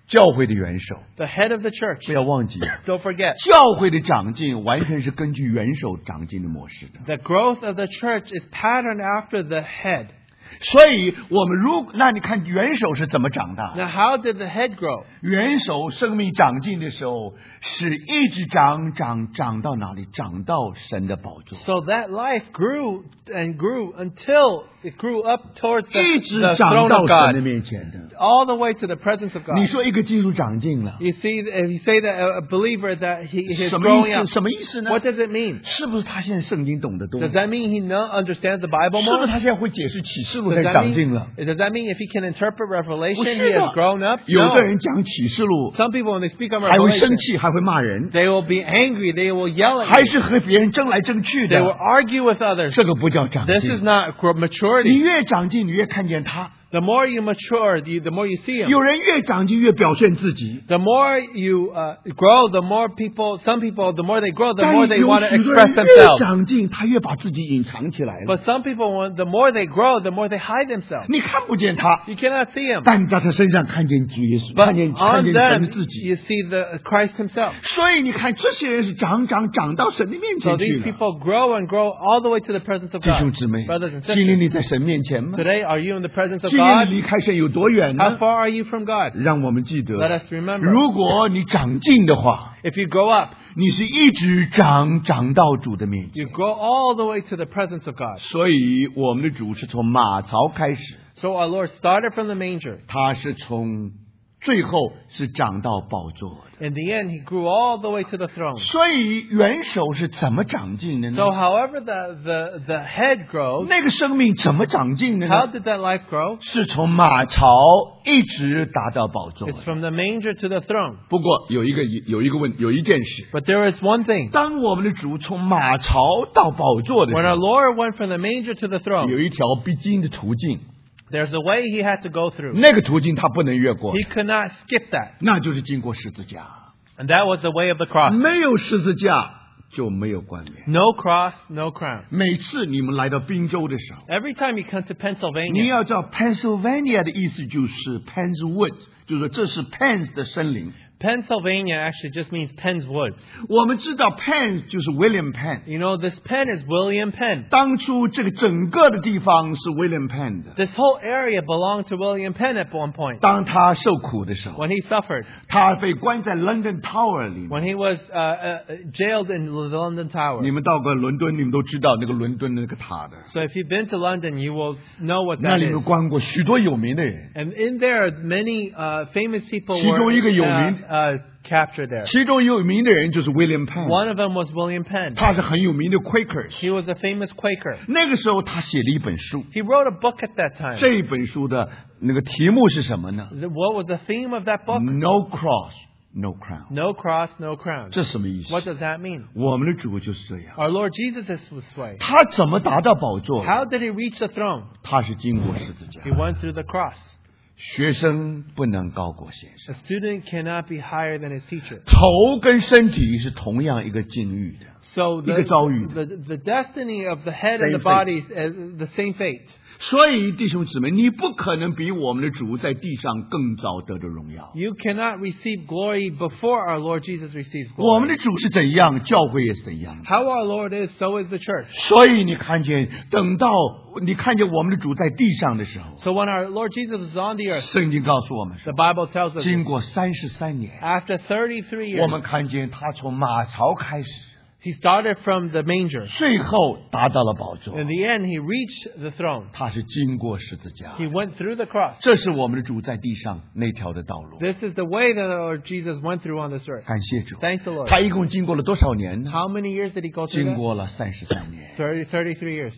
教会的元首， the head of the church. 不要忘记， Don't forget, 教会的长进完全是根据元首长进的模式的。 the growth of the church is patterned after the head. 所以，我们如那你看元首是怎么长大的？ Now, how did the head grow? 元首生命长进的时候，是一直长长长到哪里？长到神的宝座， So that life grew and grew until it grew up towards the, 一直 the 长 throne 到 of 神 God, 的面前的。 all the way to the presence of 你 God. 说一个基督长进了， You see, if you say that a believer that he is 什么意 growing up, 思？什么意思呢？ what does it mean? 是不是他现在圣经懂得多？ Does that mean he know, understands the Bible 是不 more? 是他现在会解释启示录 Does 在 that 长进 mean, 了？ does that mean if he can interpret 不 Revelation, 是 he 的 has grown up? 有 No. 的人讲启示录 Some people, when they speak on 还会生 Revelation, 气，还会骂人， they will be angry, they will yell 还 at you, 是和别人争来争去 they will 的。 argue with others. 这个不叫长 This is 进。 not gro- 你 maturity. 越长进，你越看见他； The more you mature, the, the more you see him. 有人越长进，越表现自己。 The more you uh, grow, the more people, some people, the more they grow, the 但 more they 有 want to 许多 express 人越 themselves. 长进，他越把自己隐藏起来了。 But some people, want, the more they grow, the more they hide themselves. 你看不见他， You cannot see him. 但你在他身上看见主耶稣， But 看见看 on 见神 them, 的自己。 you see the Christ himself. 所以你看，这些人是长长长到神的面 So 前去 these 了。 people grow and grow all the way to the presence of 弟兄 God. 姊妹 Brothers and， 今天 sisters, 你在神面前吗？ today, are you in the presence of 今天 God? 你离开神有多远 How 呢？ far are you from God? 让我们记 Let 得， us remember. 如果你长进的话， If you grow up, 你是一直长长到主的面前。 you grow all the way to the presence of God. 所以我们的主是从马槽开始， So our Lord started from the manger. 他是从最后是长到宝座的。 In the end, he grew all the way to the throne. 所以元首是怎么长进的呢？ So however the, the, the head grows, 那个生命怎么长进的 how 呢？ did that life grow? 是从马槽一直达到宝座 It's 的。 from the manger to the throne. 不过有一个有一个问有一件事， But there is one thing. 当我们的主从马槽到宝座的 When 时 our 候， Lord went from the manger to the throne, 有一条必经的途径， there's a way he had to go through. 那个途径他不能越过， He could not skip that. 那就是经过十字架。 And that was the way of the cross. 没有十字架就没有冠冕。 No cross, no crown. 每次你们来到宾州的时候， Every time you come to 你 Pennsylvania, 要知道 Pennsylvania 的意思就是 Penn's Wood，就是说这是 Penn 的森林。 Pennsylvania actually just means Penn's Woods. 我们知道 Penn 就是 William Penn， You know, this Penn is William Penn. 当初这个整个的地方是 William Penn 的。 This whole area belonged to William Penn at one point. 当他受苦的时候， When he suffered, 他被关在 London Tower 里面。 when he was uh, uh, jailed in the London 你 Tower. 们到过伦敦，你们都知道那个伦敦的那个塔的， So if you've been to London, you will know what 那 that 里面 is. 关过许多有名的人， And in there, many uh, famous people 其中一个 were 有 uh, 名 uh, captured there. 其中有名的人就是 William Penn， One of them was William Penn. 他是很有名的 Quakers。 He was a famous Quaker. 那个时候他写了一本书， He wrote a book at that time. 这本书的那个题目是什么呢 What was the theme of that book? ？No cross, no crown。 No cross, no crown. 这什么意思 What？does that mean? 我们的主就是这样， Our Lord Jesus is this way. 他怎么达到宝座？ How did he reach the throne? 他是经过十字架 He。went through the cross. 学生不能高过先生， A student cannot be higher than his teacher. 头跟身体是同样一个境遇的。 So 一个遭遇。 the, the, the destiny of the head Same and the body is uh, the same fate. 所以弟兄姊妹，你不可能比我们的主在地上更早得着荣耀。 You cannot receive glory before our Lord Jesus receives 我们的 glory. 主是怎样，教会也是怎样。 How our Lord is, so is the church. 所以你看见，等到你看见我们的主在地上的时候， So when our Lord Jesus is on the earth, 圣经告诉我们 the 说， Bible tells us 经过三十三年， after thirty-three 我 years, 们看见他从马槽开始， he started from the manger. 最后达到了宝座。 In the end, he reached the throne. 他是经过十字架， He went through the cross. 这是我们的主在地上那条的道路。 This is the way that our Lord Jesus went through on this earth. 感谢主， Thank the Lord. 他一共经过了多少年呢？ How many years did he go through 经 that? 过了三十三年。 thirty, thirty-three years.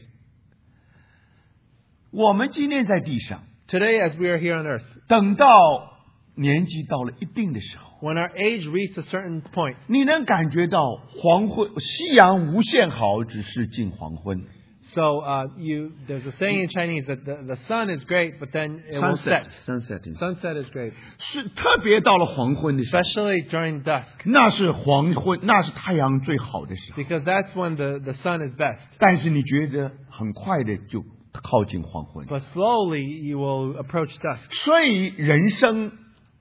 我们今天在地上， Today, as we are here on earth, 等到年纪到了一定的时候， when our age reaches a certain point, 你能感觉到黄昏，夕阳无限好，只是近黄昏。 so uh, you there's a saying in Chinese that the, the sun is great, but then it will set. sunset, Sunset is great, 是特别到了黄昏的时候， especially during dusk, 那是黄昏，那是太阳最好的时候。 because that's when the, the sun is best. 但是你觉得很快的就靠近黄昏， But slowly you will approach dusk. 所以人生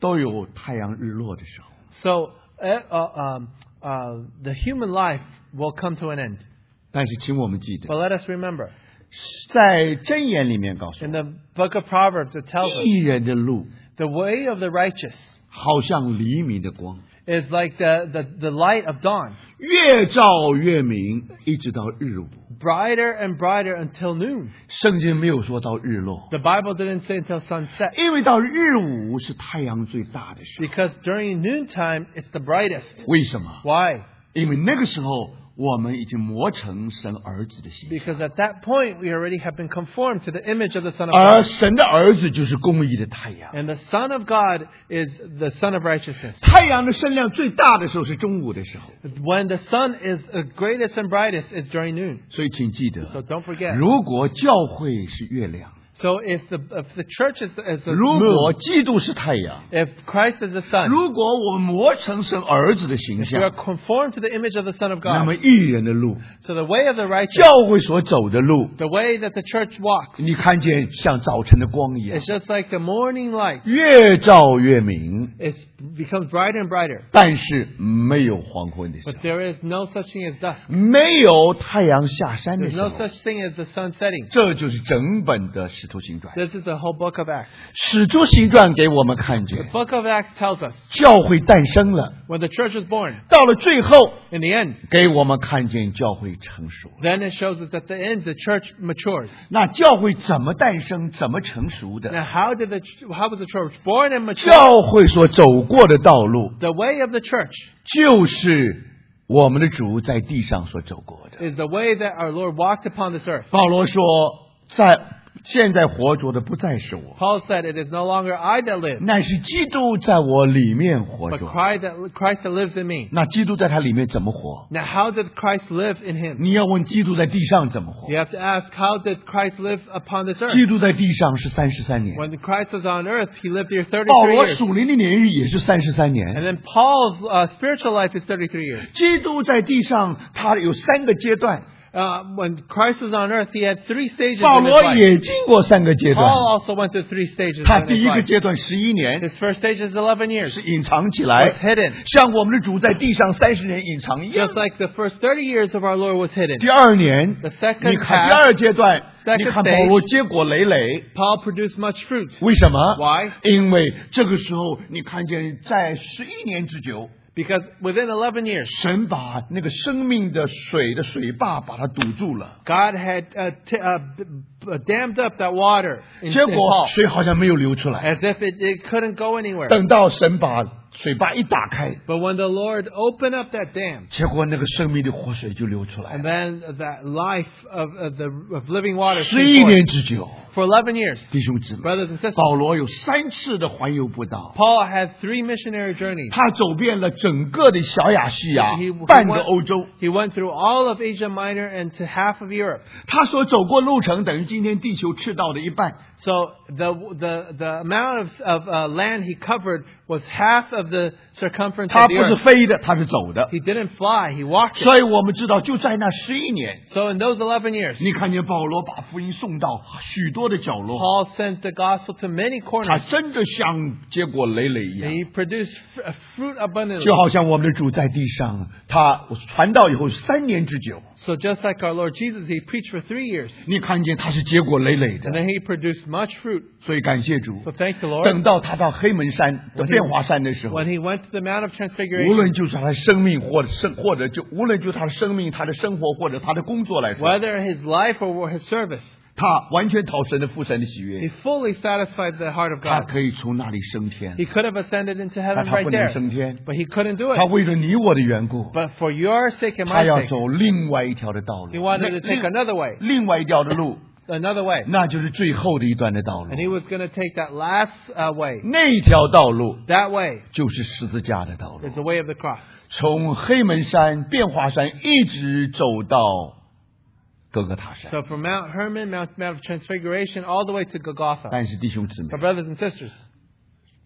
都有太阳日落的时候。 So uh, uh, um, uh, the human life will come to an end. 但是请我们记 But 得， let us remember, 在箴言里面告诉我 in 们， the book of Proverbs, it tells us 义人的路 the way of the righteous 好像黎明的光， is like the, the, the light of dawn, 越照越明，一直到日午。 brighter and brighter until noon. 圣经没有说到日落， The Bible didn't say until sunset, 因为到日午是太阳最大的时候。 because during noontime, it's the brightest. 为什么？ Why? 因为那个时候我们已经磨成神儿子的形象， Because at that point, we already have been conformed to the image of the Son of 而 God. 神的儿子就是公义的太阳。 And the Son of God is the Son of righteousness. 太阳的声量最大的时候是中午的时候， When the sun is the greatest and brightest, it's during noon. 所以请记 So 得， don't forget. 如果教会是月亮， So if the if the church is the, is the 如果 moon, 基督是太阳， if Christ is the sun, 如果我们磨成神儿子的形 if we are 象， conformed to the image of the Son of 那么 God, 义人的路， so the way of the righteous, 教会所走的路， the way that the church walks, 你看见像早晨的光一样 is，just like the morning light. 越照越明， It becomes brighter and brighter. 但是没有黄昏的时 But 候， there is no such thing as dusk. 没有太阳下山的 There's 时 no 候， such thing as the sun setting. 这就是整本的使徒行传。 This is the whole book of Acts. 使徒行传给我们看 The 见， book of Acts tells us 教会诞生了， when the church was born, 到了最后， in the end, 给我们看见教会成熟了。 then it shows us at the end the church matures. 那教会怎么诞生，怎么成熟的？ Now, how did the ch- how was the church born and mature? 教会所走过的道路， The way of the church 就是我们的主在地上所走过的。 is the way that our Lord walked upon this earth. 保罗说，在现在活着的不再是我， Paul said, "It is no longer I that live, 乃是基督在我里面活 but 着。 Christ that, Christ that lives in me." 那基督在他里面怎么活？ Now, how did Christ live in him? 你要问基督在地上怎么活？ You have to ask, how did Christ live upon this earth? 基督在地上是三十三年， When Christ was on earth, he lived here 保 thirty-three 罗 years. 属灵的年日也是三十三 And 年。 then Paul's uh, spiritual life is thirty-three years. 基督在地上，他有三个阶段， Uh, when Christ was on earth, he had three stages 保 in his 罗 life. 也经过三个阶 Paul 段。 also went through three stages 他 in 第 his 一个 life. 阶段十一年 His first stage is eleven years. 是隐藏起来 Was，hidden. 像我们的主在地上三十年隐藏一样 Just。like the first thirty years of our Lord was hidden. 第二年， The second 你看 half, 第二阶段， second 你看 stage 保罗结果累累， Paul produced much fruit. 为什么 Why? 因为这个时候你看见在十一年之久， Because within eleven years, 神把那个生命的水的水坝把它堵住了， God had uh, t- uh, b- b- dammed up that water in, 结 in 果 Paul, 水好像没有流出来。 as if it, it couldn't go anywhere. 等到神把水坝一打开， But when the Lord opened up that dam, 结果那个生命的活水就流出来 and 了。 then that life of, of the of living water 十一 came 年 forth. 之久， For eleven years, 弟兄姊妹， brothers and sisters, 保罗有三次的环游不到， Paul had three missionary journeys. 他走遍了整个的小亚细亚 He- he， 半个 went- 欧洲。 He went through all of Asia Minor and to half of Europe. 他所走过路程等于今天地球赤道的一半。 So the the the amount of of uh, land he covered was half of the circumference 他 of 不 the 是 earth. 飞的，他是走的。 He didn't fly; he walked it. 所以我们知道，就在那十一年， So in those eleven years, 你看见保罗把福音送到许多的角落， Paul sent the gospel to many 他 corners. 真的像结果累累一 And 样。 he produced f- uh, fruit abundantly. 就好像我们的主在地上，他传道以后三年之久， So just like our Lord Jesus, he preached for three years, 你看见他是结果累累 and 的。 then he produced much fruit. 所以感谢主。 So thank the Lord. 等到他到黑门山的 When he- 变化山的时候， When he went to the Mount of 无 Transfiguration, 论就是他的生命，或者生，或者就无论就他的生命、他的生活，或者他的工作来说， whether his life or his service, 他完全讨神的父神的喜 he 悦， fully satisfied the heart of 他 God. 可以从那里升天 He，could have ascended into 但 heaven 他 right 不能 there, 升天， but he couldn't do 他 it. 为了你我的缘故， But for your sake and 他 my 要 sake, 走另外一条的道路， he wanted to 另 take another way, 另外一条的路， another way. 那就是最后的一段的道路 And。he was going to take that last uh, way. 那条道路 That way 就是十字架的道路 is，the way of the cross. 从黑门山、变化山一直走到哥哥塔山。 So from Mount Hermon, Mount, Mount of Transfiguration, all the way to Golgotha. 但是弟兄姊妹 But，brothers and sisters,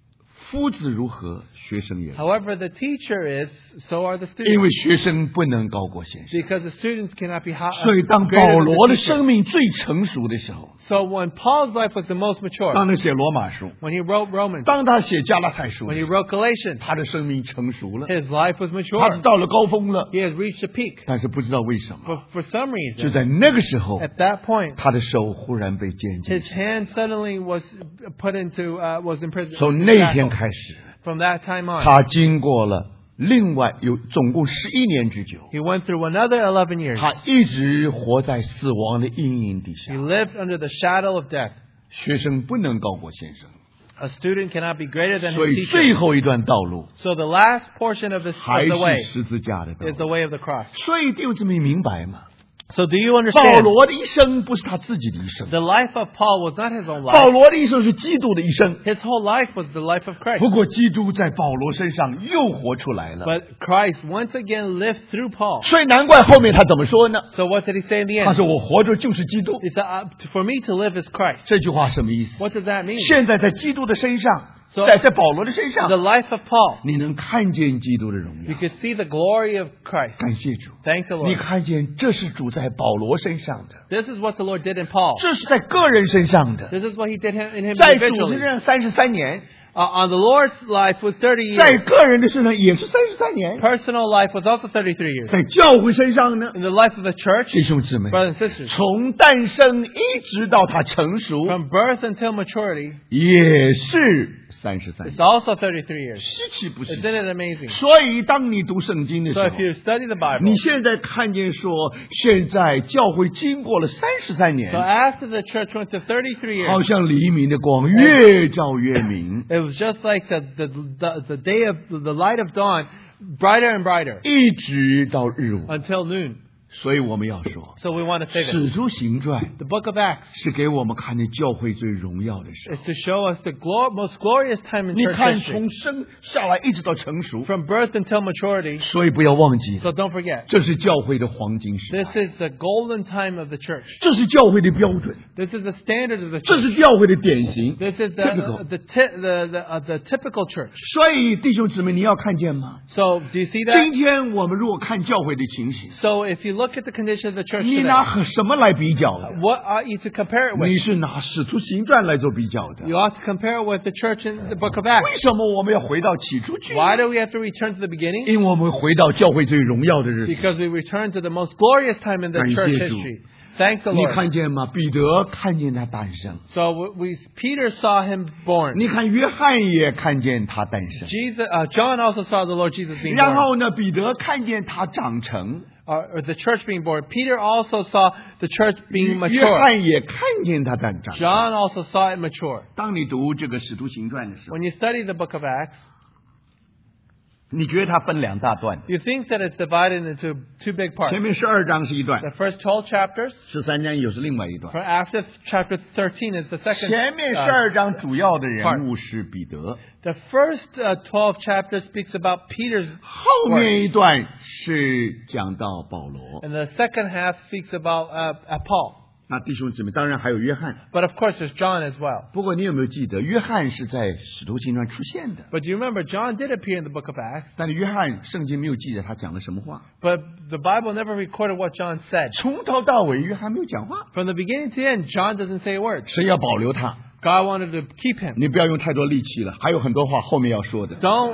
夫子如何，学生也如何。 However, the teacher is, so are the 因为 students. 学生不能高过先生。 Because the students cannot be high, 所以当 greater 保 than 罗 the 的 teacher. 生命最成熟的时候， So when Paul's life was the most mature, 当他写罗马书， when he wrote Romans, 当他写加拉太书， when he wrote Galatians, 他的生命成熟了， his life was 他 mature. 到了高峰了， He has reached a peak. 但是不知道为什么， But for some 就 reason, 在那个时候， at that point, 他的手忽然被监禁 his。hand suddenly was put into, uh, was in prison. 从那天开始， From that time on, 他经过了另外有总共十一年之久， he went through another eleven years. 他一直活在死亡的阴影底 He 下。 lived under the shadow of death. 学生不能高过先生， A student cannot be greater than 所 his 以最 teacher. 后一段道路 So the last portion of, this, 还 of the way 是十字架的道 is the 路。 way of the cross. 所以弟兄姊妹明白吗？ So do you 保 understand? 罗的一生不是他自己的一生， The life of Paul was not his own 保 life. 罗的一生是基督的一生。 His whole life was the life of Christ. 不过基督在保罗身上又活出来了， But Christ once again lived through Paul. 所以难怪后面他怎么说呢？ So what did he say in the 他 end? 说：“我活着就是基督。 He said, uh, for me to live is Christ. ” 这句话什么意思？ What does that mean? 现在在基督的身上， So- 在在保罗的身上 The，life of Paul, 你能看见基督的荣 you 耀。 could see the glory of Christ. 感谢主， Thank the 你 Lord. 看见这是主在保罗身上的， This is what the Lord did in Paul. 这是在个人身上的， This is what he did in him 在主 individually. 身上三十三年， Uh, on the Lord's life was thirty 在 years. 个人的身上也是三十三年， Personal life was also thirty-three years. 在教会身上呢， In the life of the church, 弟兄姊妹， brothers and sisters, 从诞生一直到他成熟， from birth until maturity, 也是三十三 it's 年， also thirty-three years. 稀奇不稀 Isn't 奇？ it amazing? 所以当你读圣经的时 So 候 if，you study the 你 Bible, 现在看见说，现在教会经过了三十三年 so，after the church went to thirty-three 好 years, 像黎明的光越照越明， it was just like the, the, the, the day of the light of dawn, brighter and brighter 一直到日午。 until noon. 所以我们要说， So we want to say 《 this. 使徒行传》 The book of Acts 是给我们看见教会最荣耀的时候。 is to show us the glor- most glorious time in 你 church 看， history, 从生下来一直到成熟， from birth until maturity. 所以不要忘记， So don't forget, 这是教会的黄金时 this 代， is the golden time of the church. 这是教会的标准， This is the standard of the 这 church. 是教会的典型。 This is the Typical. the ti- the the, uh, the typical church. 所以弟兄姊妹，你要看见吗？ So do you see 今 that? 天我们如果看教会的情形， So if you look at the condition of the church 你拿 today, 和什么来比较的？ what ought you to compare it with? 你是拿使徒行传来做比较的。 You ought to compare it with the church in the book of Acts. 为什么我们要回到起初去？ Why do we have to return to the beginning? 因为我们回到教会最荣耀的日子。 Because we return to the most glorious time in the 感谢 church 主。 history. Thank the 你 Lord. 看见吗？彼得看见他诞生， So we, we Peter saw him born. 你看约翰也看见他诞生， Jesus, uh, John also saw the Lord Jesus being 然 born, 后呢，彼得看见他长成， or, or the church being born. Peter also saw the church being 约 mature. 翰也看见他诞长。 John also saw it mature. 当你读这个《使徒行传》的时候， When you study the book of Acts, 你觉得它分两大段， you think that it's divided into two big parts. 前面十二章是一段， The first twelve chapters, 十三章又是另外一段。 for after chapter thirteen is the second. 前面十 uh, 二章主要的人物是彼得， the first uh, twelve chapters speaks about Peter's 后 work, 面一段是讲到保罗。 and the second half speaks about uh, uh, Paul. 那弟兄姊妹，当然还有约翰。 But of course, there's John as well. 不过你有没有记得，约翰是在使徒行传出现的， But do you remember John did appear in the book of Acts, 但是约翰圣经没有记载他讲了什么话， but the Bible never recorded what John said. 从头到尾约翰没有讲话。 From the beginning to the end, John doesn't say a word. 神要保留他， God wanted to keep him. 你不要用太多力气了，还有很多话后面要说的， Don't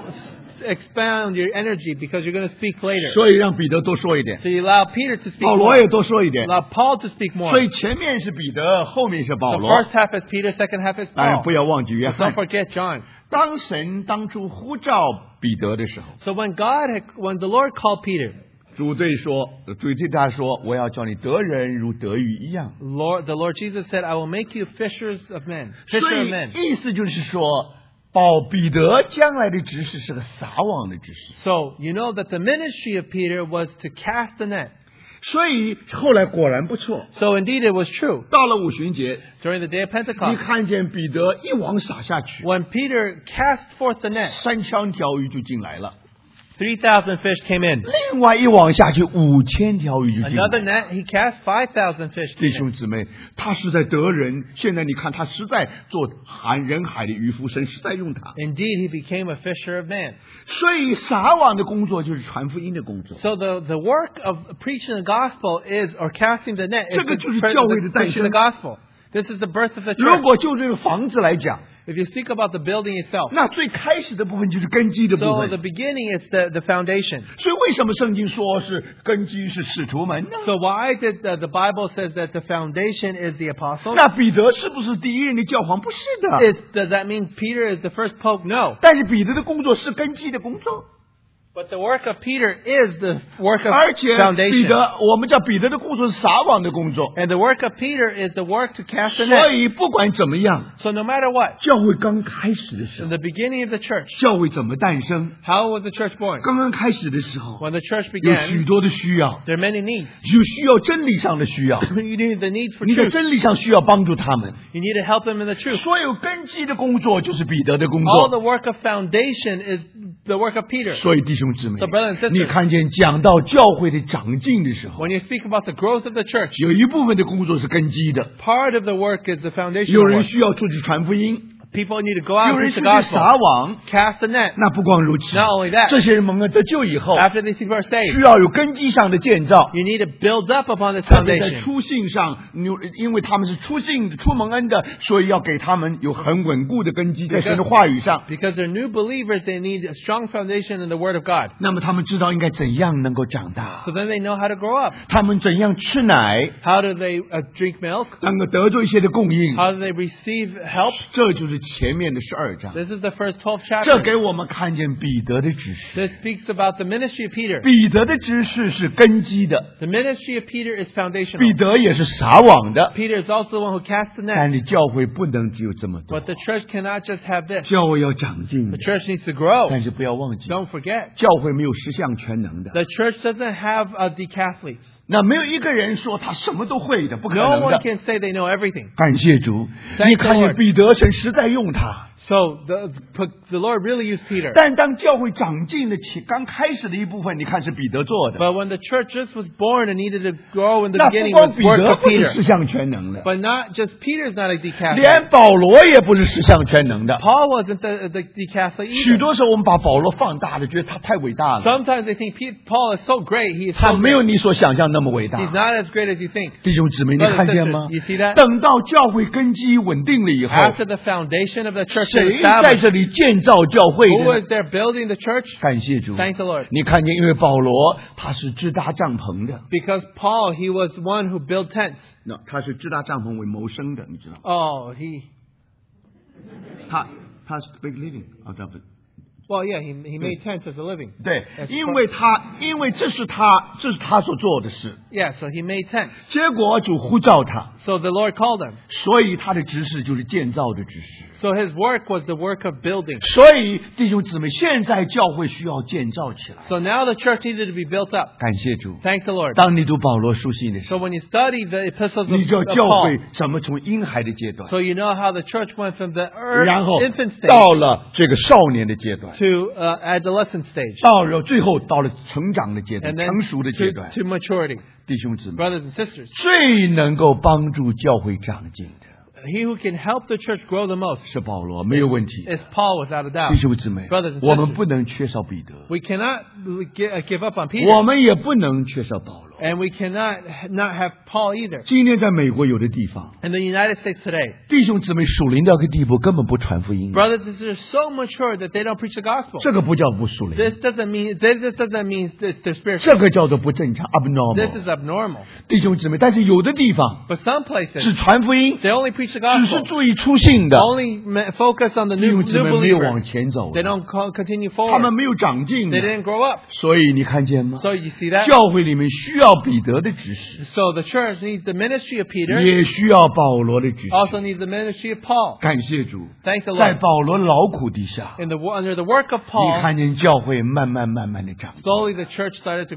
expound your energy because you're going to speak later. 所以让彼得多说一点， So you allow Peter to speak 保罗 more. 也多说一点。 Allow Paul to speak more. 所以前面是彼得，后面是保 The 罗。 first half is Peter, second half is 当然 Paul. 不要忘记约 Don't 翰。 forget John. 当神当初呼召彼得的时候， So when God, had, when the Lord called Peter, 主对说，主对他说：“我要叫你得人如得鱼一样。 Lord, the Lord Jesus said, I will make you fishers of men. ” 所 Fisher of 以 men. 意思就是说，保彼得将来的职事是个撒网的职事。 So you know that the ministry of Peter was to cast the net. 所以后来果然不错。 So indeed it was true. 到了五旬节， During the day of 你 Pentecost, 看见彼得一网撒下去， when Peter cast forth the net, 三枪条鱼就进来了。 Three thousand fish came in. 另外一网下去，五千条鱼就进来。 Another net, he cast five thousand fish. 弟兄姊妹，他是在得人。现在你看，他实在做海人海的渔夫，神实在用他。 Indeed, he became a fisher of men. 所以撒网的工作就是传福音的工作。 So the, the work of preaching the gospel is, or casting the net, is 这个就是 the, 教会的 the 诞 preaching 生。 the gospel. This is the birth of the 如 church. 果就这个房子来讲， If you speak about the building itself, 那最开始的部分就是根基的部 so 分。 the beginning is the, the foundation. 所以为什么圣经说是根基是使徒们呢？ So why did the, the Bible says that the foundation is the apostles? 那彼得是不是第一任的教皇？不是的。 Is, does that mean Peter is the first pope? No. 但是彼得的工作是根基的工作， But the work of Peter is the work 而 of 且彼 foundation. 得，我们叫彼得的工作是撒网的工作。 And the work of Peter is the work to cast the 所 net. 以不管怎么样， So no matter what, 教会刚开始的时 in 候， the beginning of the church, 教会怎么诞生？ how was the church born? 刚刚开始的时候， When the church 有许 began, 多的需要， there are many needs. 有需要真理上的需要， You need the need for 你在 truth. 真理上需要帮助他们。 You need to help them in the truth. 所有根基的工作就是彼得的工 All 作。 the work of foundation is the work of Peter. 所以弟兄姊妹 So brothers and，sisters， 你看见讲到教会的长进的时候， When you speak about the growth of the church, 有一部分的工作是根基的， part of the work is the foundation 有人 work. 需要出去传福音， People need to go out 有 and 人 preach 出 the 去撒 gospel, 网。 cast the net. 那不光如此， Not only that, 这些人蒙了得救以后， after these people are 需 saved, 要有根基上的建造。 you need to build up upon this 特别在 foundation. 初信上，因因为他们是初信、初蒙恩的，所以要给他们有很稳固的根基在神的话语上。 Because they're new believers, they need a strong foundation in the Word of God. 那么他们知道应该怎样能够长大， So then they know how to grow up. 他们怎样吃奶， How do they uh, drink milk? 能够得到一些的供应。 How do they receive help? 这就是前面的十二章， This is the first twelve 这 chapters. 给我们看见彼得的指示。 This speaks about the ministry of Peter. 彼得的指示是根基的， The ministry of Peter is 彼 foundational. 得也是撒网的， Peter is also the one who cast the 但 net. 是教会不能只有这么多 But，the church cannot just have this. 教会要长进 The，church needs to grow. 但是不要忘记， Don't forget, 教会没有十项全能的。 the church doesn't have uh, decathletes. 那没有一个人说他什么都会的，不可 No 能 one 的。 can say they know everything. 感谢主， Thank 你看 the 见 Lord. 彼得，神实在用他。 So the, the Lord really used Peter. 但当教会长进的起刚开始的一部分，你看是彼得做的。 But when the church just was born and needed to grow in the 那不 beginning 光 was 彼 work 得 of 不是 Peter. 十项全能的， But not just Peter's not a decathlete. 连保罗也不是十项全能的。 Paul wasn't the, the decathlete 许 either. 多时候我们把保罗放大了，觉得他太伟大了， Sometimes they think Pete, Paul is so great. He is 他 so 没有 great. 你所想象那么伟 He's 大。 not as great as you think. 弟兄姊妹，你 Brothers 看 and 见吗 sisters,？you see that? 等到教会根基稳定了以后， After the foundation of the church is 谁在 established, 这里建造教会 who 的 is there building the church? 感谢主。 Thank the Lord. 你看见，因为保罗他是支搭帐篷的， Because Paul, he was one who built tents. 那他是支搭帐篷为谋生的，你知道？ Oh, he, 他他是 big living 啊，他不 well, yeah, he, he made tents as a living. 对， That's 因为他因为这是他这是他所做的事， Yeah, so he made tents. 结果主呼召他， So the Lord called him. 所以他的指示就是建造的指示。 So his work was the work of building. 所以弟兄姊妹，现在教会需要建造起来。 So now the church needed to be built up. 感谢主。 Thank the Lord. 当你读保罗书信的时 So when you study the epistles 候，你 of, 知道 of 教 Paul, 会怎么从婴孩的阶段， so you know how the church went from the earth, 然后 infant 到 stage 了这个少年的阶段， to uh, adolescent stage, 到了最后到了成长的阶段， and then 成熟的阶 to, 段。 to maturity. 弟兄姊妹， Brothers and sisters, 最能够帮助教会长进的 he who can help the church grow the most 是保罗，没有问题。 is Paul, without a 弟 doubt. 兄姊妹 Brothers and， 我们 sisters 不能缺少彼得， We cannot gi- uh, give up on Peter, 我们也不能缺少保罗。 and we cannot not have Paul either. 今天在美国有的地方， In the United States today, 弟兄姊妹属灵到一个地步，根本不传福音。 brothers and sisters are so mature that they don't preach the gospel. 这个不叫不属灵， This doesn't mean this this doesn't mean it's they're spiritual. 这个叫做不正常 This （abnormal）。 is abnormal. 弟兄姊妹，但是有的地方 But some places 只传福音， they only preach the 只是 gospel, 注意出信的， only ma- focus on the 弟 new 兄姊 new 妹没有往 believers. 前走 They 的， don't co- continue 他们 forward. 没有长进 They 的。 didn't grow up. 所以你看见吗？ So you see that? 教会里面需要彼得的指示， So the church needs the ministry of Peter, 也需要保罗的指示。 also needs the ministry of Paul. 感谢主， Thank the 在 Lord. 保罗劳苦底下， In the under the work of 你 Paul, 看见教会慢慢慢慢的长大。 slowly the church started to grow up.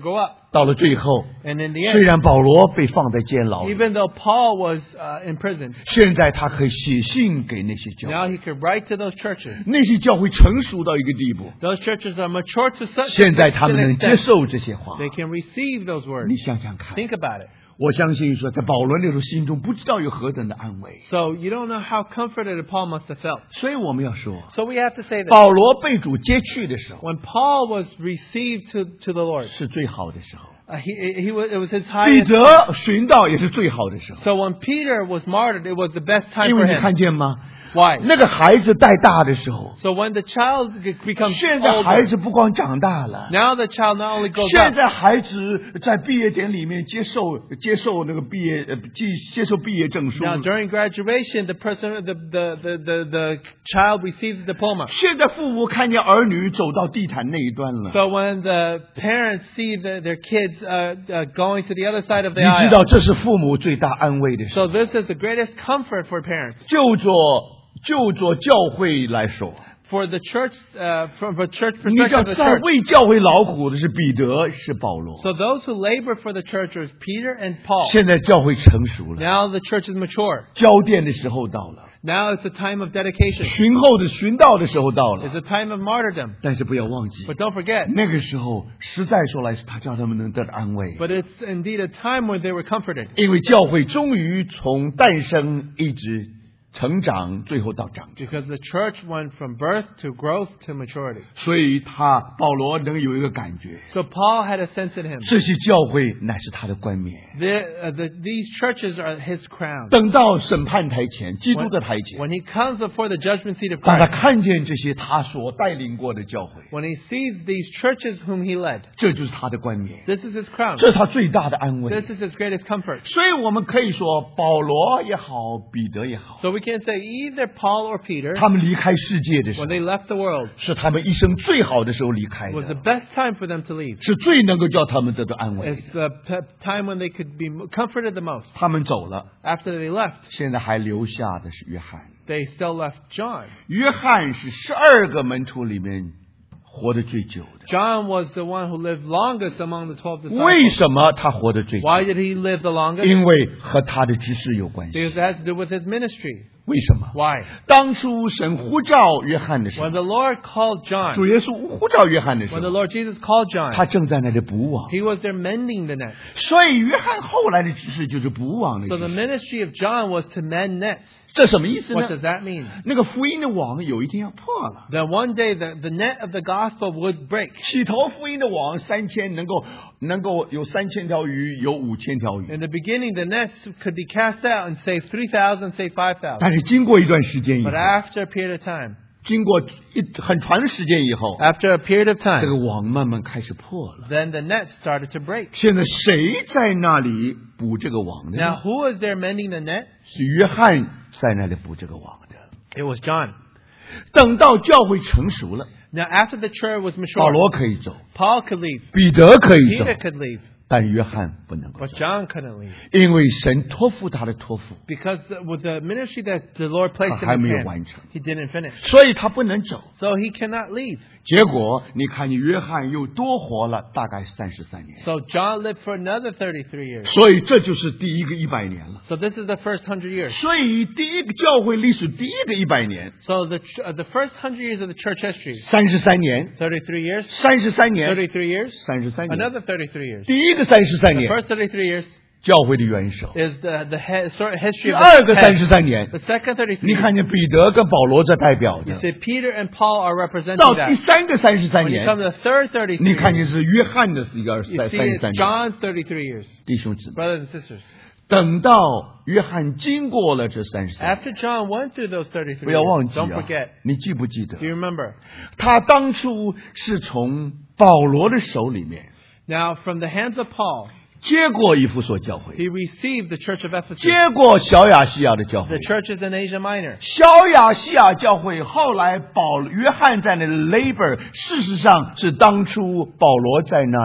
到了最后， And in the 虽 end, 然保罗被放在监牢里， even though Paul was uh, imprisoned, 现在他可以写信给那些教 now 会， he could write to those churches. 那些教会成熟到一个地步， Those churches are mature to such 现在他 an 们能接 extent 受这些话。 they can receive those words. 你想想看， Think about it. 我相信说，在保罗那时候心中不知道有何等的安慰， So you don't know how comforted Paul must have felt. 所以我们要说， So we have to say that 保罗被主接去的时候 when Paul was received to, to the Lord, 是最好的时候， uh, he, he was, it was his 彼 highest. 得寻到也是最好的时候， So when Peter was martyred, it was the best time 因 for 为你 him. 看见吗？ Why? 那个孩子带大的时候， So when the child becomes 现在孩 older, 子不光长大了。 now the child not only goes 现 up, 在孩子在毕业典礼里面接受接受那个毕业呃接接受毕业证书。 now during graduation, the person, the, the, the, the, the child receives the diploma. 现在父母看见儿女走到地毯那一端了， So when the parents see the, their kids uh, uh, going to the other side of the 你知 aisle, 道这是父母最大安慰的事。 so this is the greatest comfort for parents. 就做就做教会来说， For the church, uh, from a church 你知 perspective 道 of the 在 church. 为教会劳苦的是彼得，是保罗。 So those who labor for the church was Peter and Paul. 现在教会成熟了， Now the church is mature. 交奠的时候到了， Now it's a time of dedication. 寻后的寻道的时候到 It's 了。 a time of martyrdom. 但是不要忘记， But don't forget, 那个时候实在说来，是他叫他们能得到安慰。 but it's indeed a time when they were comforted. 因为教会终于从诞生一直成长，最后到长成， Because the church went from birth to growth to maturity. 所以他保罗能有一个感觉， So Paul had a sense in him. 这些教会乃是他的冠冕。 The, uh, the, these churches are his crown. 等到审判台前，基督的台前， When he comes before the judgment seat of 当他 Christ, 看见这些他所带领过的教会， when he sees these churches whom he led, 这就是他的冠冕， this is his crown. 这是他最大的安慰。 This is his greatest comfort. 所以我们可以说，保罗也好，彼得也好， So we can say either Paul or Peter, 他们离开世界的时 when 候， they left the world, 是他们一生最好的时候离开 was the 的， best time for them to leave. 是最能够叫他们得到安慰 It's 的。 the pe- time when they could be comforted the most. 他们走了， After they left, 现在还留下的是约翰。 they still left John. 约翰是十二个门徒里面活得最久的。 John was the one who lived longest among the twelve 为 disciples. 什么他活得最久？ Why did he live the longest? 因为和他的知识有关系。 Because it has to do with his ministry. 为什么？ Why? 当初神呼召约翰的时候 When，the Lord called 主 John, 耶稣呼召约翰的时 when the 候， Lord Jesus called 他 John, 正在那里捕网。 he was there mending the net. 所以约翰后来的知识就是捕网的 So the 知识。 ministry of John was to mend nets. 这什么意思 What 呢 does？that mean? 那个福音的网有一天要破了。 That one day the, the net of the gospel would break. 起头福音的网三千，能够能够有三千条鱼，有五千条鱼。 In the beginning, the nets could be cast out and save three thousand, save five thousand. 但是经过一段时间以后 But，after a period of time, 经过一很长的时间以后， after a period of 这个 time, 网慢慢开始破了。 then the net started to break. 现在谁在那里捕这个网的 Now, 呢？ who was there mending the net? 是约翰在那里捕这个网的。 It was John. 等到教会成熟了， Now, after the church was 保 mature, 罗可以走， Paul could leave, 彼得可以走， Peter could leave, 但约翰不能够 but 走， John couldn't leave. 因为神托付他的托付， Because the- with the ministry that the Lord placed 他还 in 没 his 有 hand, 完成， he didn't finish. 所以他不能走。 So he cannot leave. 结果你看，你约翰又多活了大概三十三年， So John lived for another thirty-three years. 所以这就是第一个一百年了。 So this is the first hundred years. 所以第一个教会历史第一个一百年， So the ch- uh, the first hundred years of the church history, 三十三年， thirty-three years, 三十三年， thirty-three years, 三十三年， another thirty-three years. 第一个三十三 The 年， first thirty-three years 教会的元首。 is the the he- sort of 第 history of 二 the 个三十 head. 三年， The second 你 thirty-three 看 years, 见彼得跟保罗这代表 you 的， see Peter and Paul are representing 到第 that. 三个三十三 When you 年， come to the third thirty-three 你看 years, 见是约翰的一个 you 三 see 三十 it's 三年。 John's thirty-three years. 弟兄姊妹， Brothers and sisters, 等到约翰经过了这三十三， after John went through those thirty-three 不要忘 years, 记 don't 啊 forget, 你记不记得 do you remember? 他当初是从保罗的手里面 Now, from the hands of Paul, 接过以弗所教会， he received the church of Ephesus, 接过小亚细亚的教 the 会。 churches in Asia Minor. 小亚细亚教会后来保约翰在那里 labor，事实上是当初保罗在那里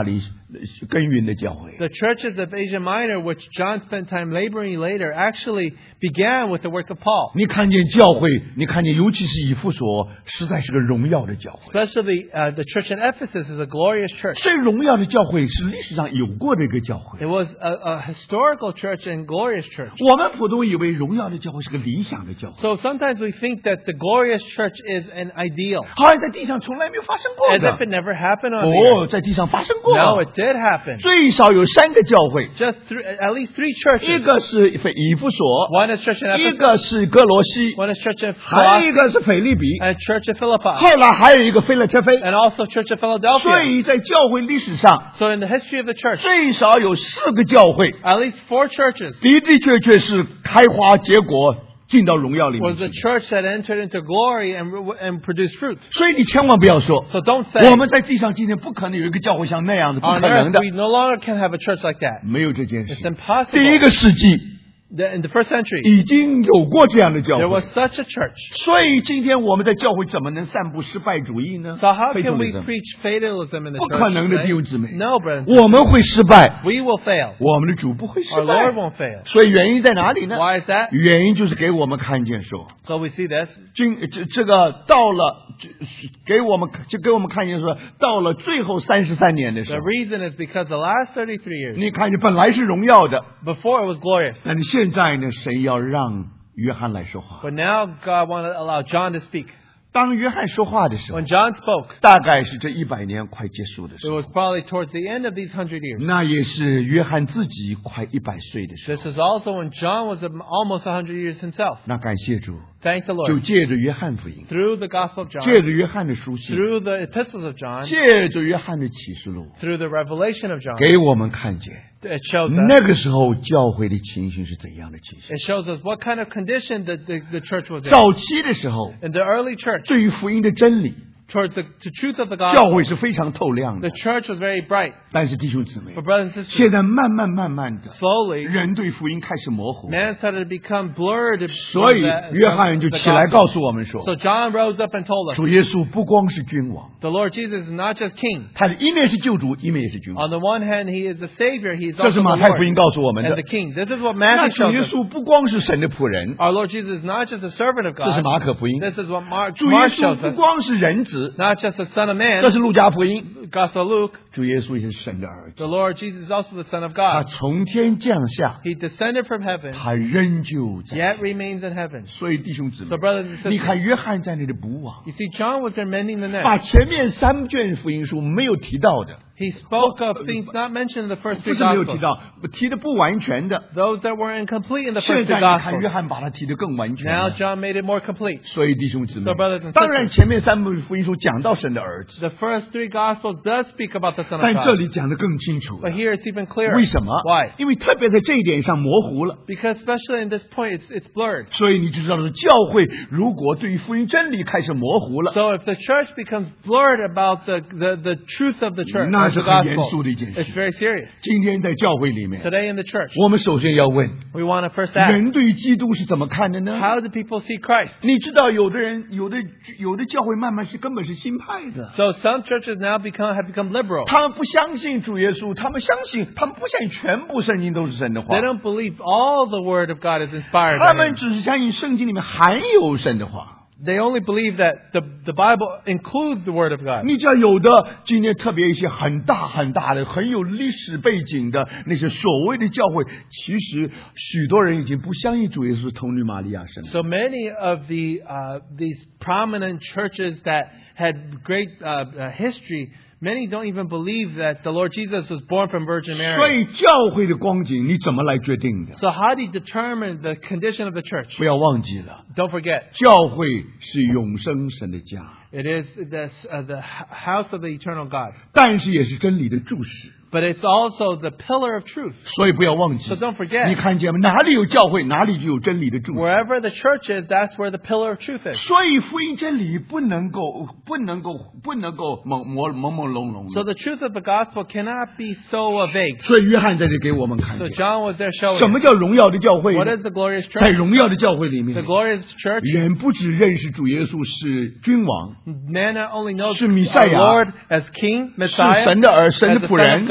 耕耘的教会。 The churches of Asia Minor, which John spent time laboring later, actually began with the work of Paul. 你看见教会，你看见尤其是以弗所，实在是个荣耀的教会。 Especially uh, the church in Ephesus is a glorious church. 最荣耀的教会是历史上有过的一个教会。 It was a, a historical church and glorious church. 我们普通以为荣耀的教会是个理想的教会， So sometimes we think that the glorious church is an ideal, 好像在地上从来没有发生过 as 的。 if it never happened on the 哦， earth. 在地上发生过。 No, it did happen. 最少有三个教会， Just three, at least three 一 churches. 个是以弗所， One is church in 一 Ephesus, 个是哥罗西， one is church in 还有一 Colossae, 个是腓立比， and church in Philippi, 后来还有一个菲勒特菲。 and also church in 所 Philadelphia. 以在教会历史上， So in the history of the church, 最少有四个教会， at least four churches 的的确确是开花结果，进到荣耀里面 was the 去。 church that entered into glory and, and produced fruit. 所以你千万不要说， So don't say, 我们在地上今天不可能有一个教会像那样的，不 on 可能 earth 的， we no longer can have a church like that. 没有这件事 It's。impossible. 第一个世纪 The- In the first century, 已经有过这样的教 there 会 was，such a church. 所以今天我们的教会怎么能散布失败主义呢？ So how 非 can 主 we 义者 preach fatalism in the 不 church? 可能的， today? 弟兄姊妹。 No, brothers. and sisters. 我们会失败， We will fail. 我们的主不会失 Our 败 Lord。won't fail. 所以原因在哪里呢？ Why is that? 原因就是给我们看见说， So we see this. 今这这个到了，这给我们就给我们看见说，到了最后三十三年的时 The 候， reason is because the last thirty-three years, 你看见本来是荣耀的， before it was glorious. 但是现在呢，神要让约翰来说话。 But now God wanted to allow John to speak. 当约翰说话的时候 When，John spoke, 大概是这一百年快结束的 it 时候， was probably towards the end of these hundred years. 那也是约翰自己快一百岁的时候。 This is also when John was almost a hundred years himself. 那感谢主， Thank the 就 Lord. 借着约翰福音， Through the Gospel of 借 John, 着约翰的书信， through the epistles of John, 借着约翰的启示录， through the revelation of John, 给我们看见 it shows us, 那个时候教会的情形是怎样的情形。 it shows us what kind of condition the, the, the church was in. 早期的时候， In the early church, 对于福音的真理， towards the, the truth of the 教 gospel, 会是非常透亮 the 的。 church was very bright. 但是弟兄姊妹 But，brothers and sisters, 现在慢慢慢慢的， slowly, 人对福音开始模糊， man started to become blurred. 所以 from the- 约翰 from 就 the 起来 gospel. 告诉我们说， So John rose up and told us, 主耶稣不光是君王， the Lord Jesus is not just king. 他的一面是救主，一面也是君王。 On the one hand, he is the Savior. He is 这是 also 马 the 太福音 Lord 告诉我们 and 的 the。King. This is what 那 Matthew 主 shows 耶 us. 稣不光是神的仆人， Our Lord Jesus is not just a servant of 这是 God. 马可福音。 This is what Mark, 主耶 Mark 稣 shows 不 us. 光是人子， Not just the Son of 这 Man, 是路加福音。 Gospel of Luke. 主耶稣也是神的儿子， The Lord Jesus is also the Son of 他 God. 从天降下， He descended from heaven, 他仍旧在。 yet remains in heaven. 所以弟兄姊妹 So，brothers and sisters, 你看约翰在那里补网， You see, John was there mending the 把 net. 前面三卷福音书没有提到的， He spoke of things not mentioned in the first 不 three 是没有提 Gospels. 到，提的不完全的。 Those that were incomplete in the 现 first 在 two 你看约 Gospels. 翰把它提的更完全 Now 了。 John made it more complete. 所以弟兄姊妹 So brothers and， 当然 sisters, 前面三部福音书讲到神的儿子， the first three Gospels does speak about the Son of 但这 God. 里讲的更清楚了 But。here it's even clearer. 为什么 Why? 因为特别在这一点上模糊了。 Because especially in this point, it's, it's blurred. 所以你就知道了，教会如果对于福音真理开始模糊了， So if the church becomes blurred about the, the, the truth of the church, 那 of 是 the 很严肃 gospel, 的一件 it's 事。 very serious. 今天在教会里面， Today in the church, 我们首先要问： we want to first ask, 人对基督是怎么看的呢？ how do people see Christ? 你知道，有的人、有的、有的教会慢慢是根本是新派的， So some churches now become have become liberal. 他们不相信主耶稣，他们相信，他们不相信全部圣经都是神的话 They，don't believe all the word of God is inspired 他 by 们 him. 只是相信圣经里面含有神的话。 They only believe that the, the Bible includes the word of God. 你知道，有的今天特别一些很大很大的、很有历史背景的那些所谓的教会，其实许多人已经不相信主耶稣是童女玛利亚生的。 So many of the uh, these prominent churches that had great uh, uh, history, many don't even believe that the Lord Jesus was born from Virgin 所 Mary. 以教会的光景你怎么来决定的？ So how do you determine the condition of the church? 不要忘记了， Don't forget, 教会是永生神的家， it is the, uh, the house of the eternal God. 但是也是真理的柱石。 But it's also the pillar of truth. 所以不要忘记 So don't forget. 你看见吗？哪里有教会，哪里就有真理的柱石。 Wherever the church is, that's where the pillar of truth is. 所以福音真理不能够、不能够、不能够朦朦朦朦胧胧 So 的。 the truth of the gospel cannot be so uh, vague. 所以约翰在这给我们看 So 见， John was there showing 什么叫荣耀的教会呢？ what is the glorious 在 church. 荣耀的教会里面 The，glorious church, 人不只认识主耶稣是君王， man not only knows 是弥赛亚， our Lord as King, 是 Messiah, 神的儿、 as 神 the 的仆 Son 人 of，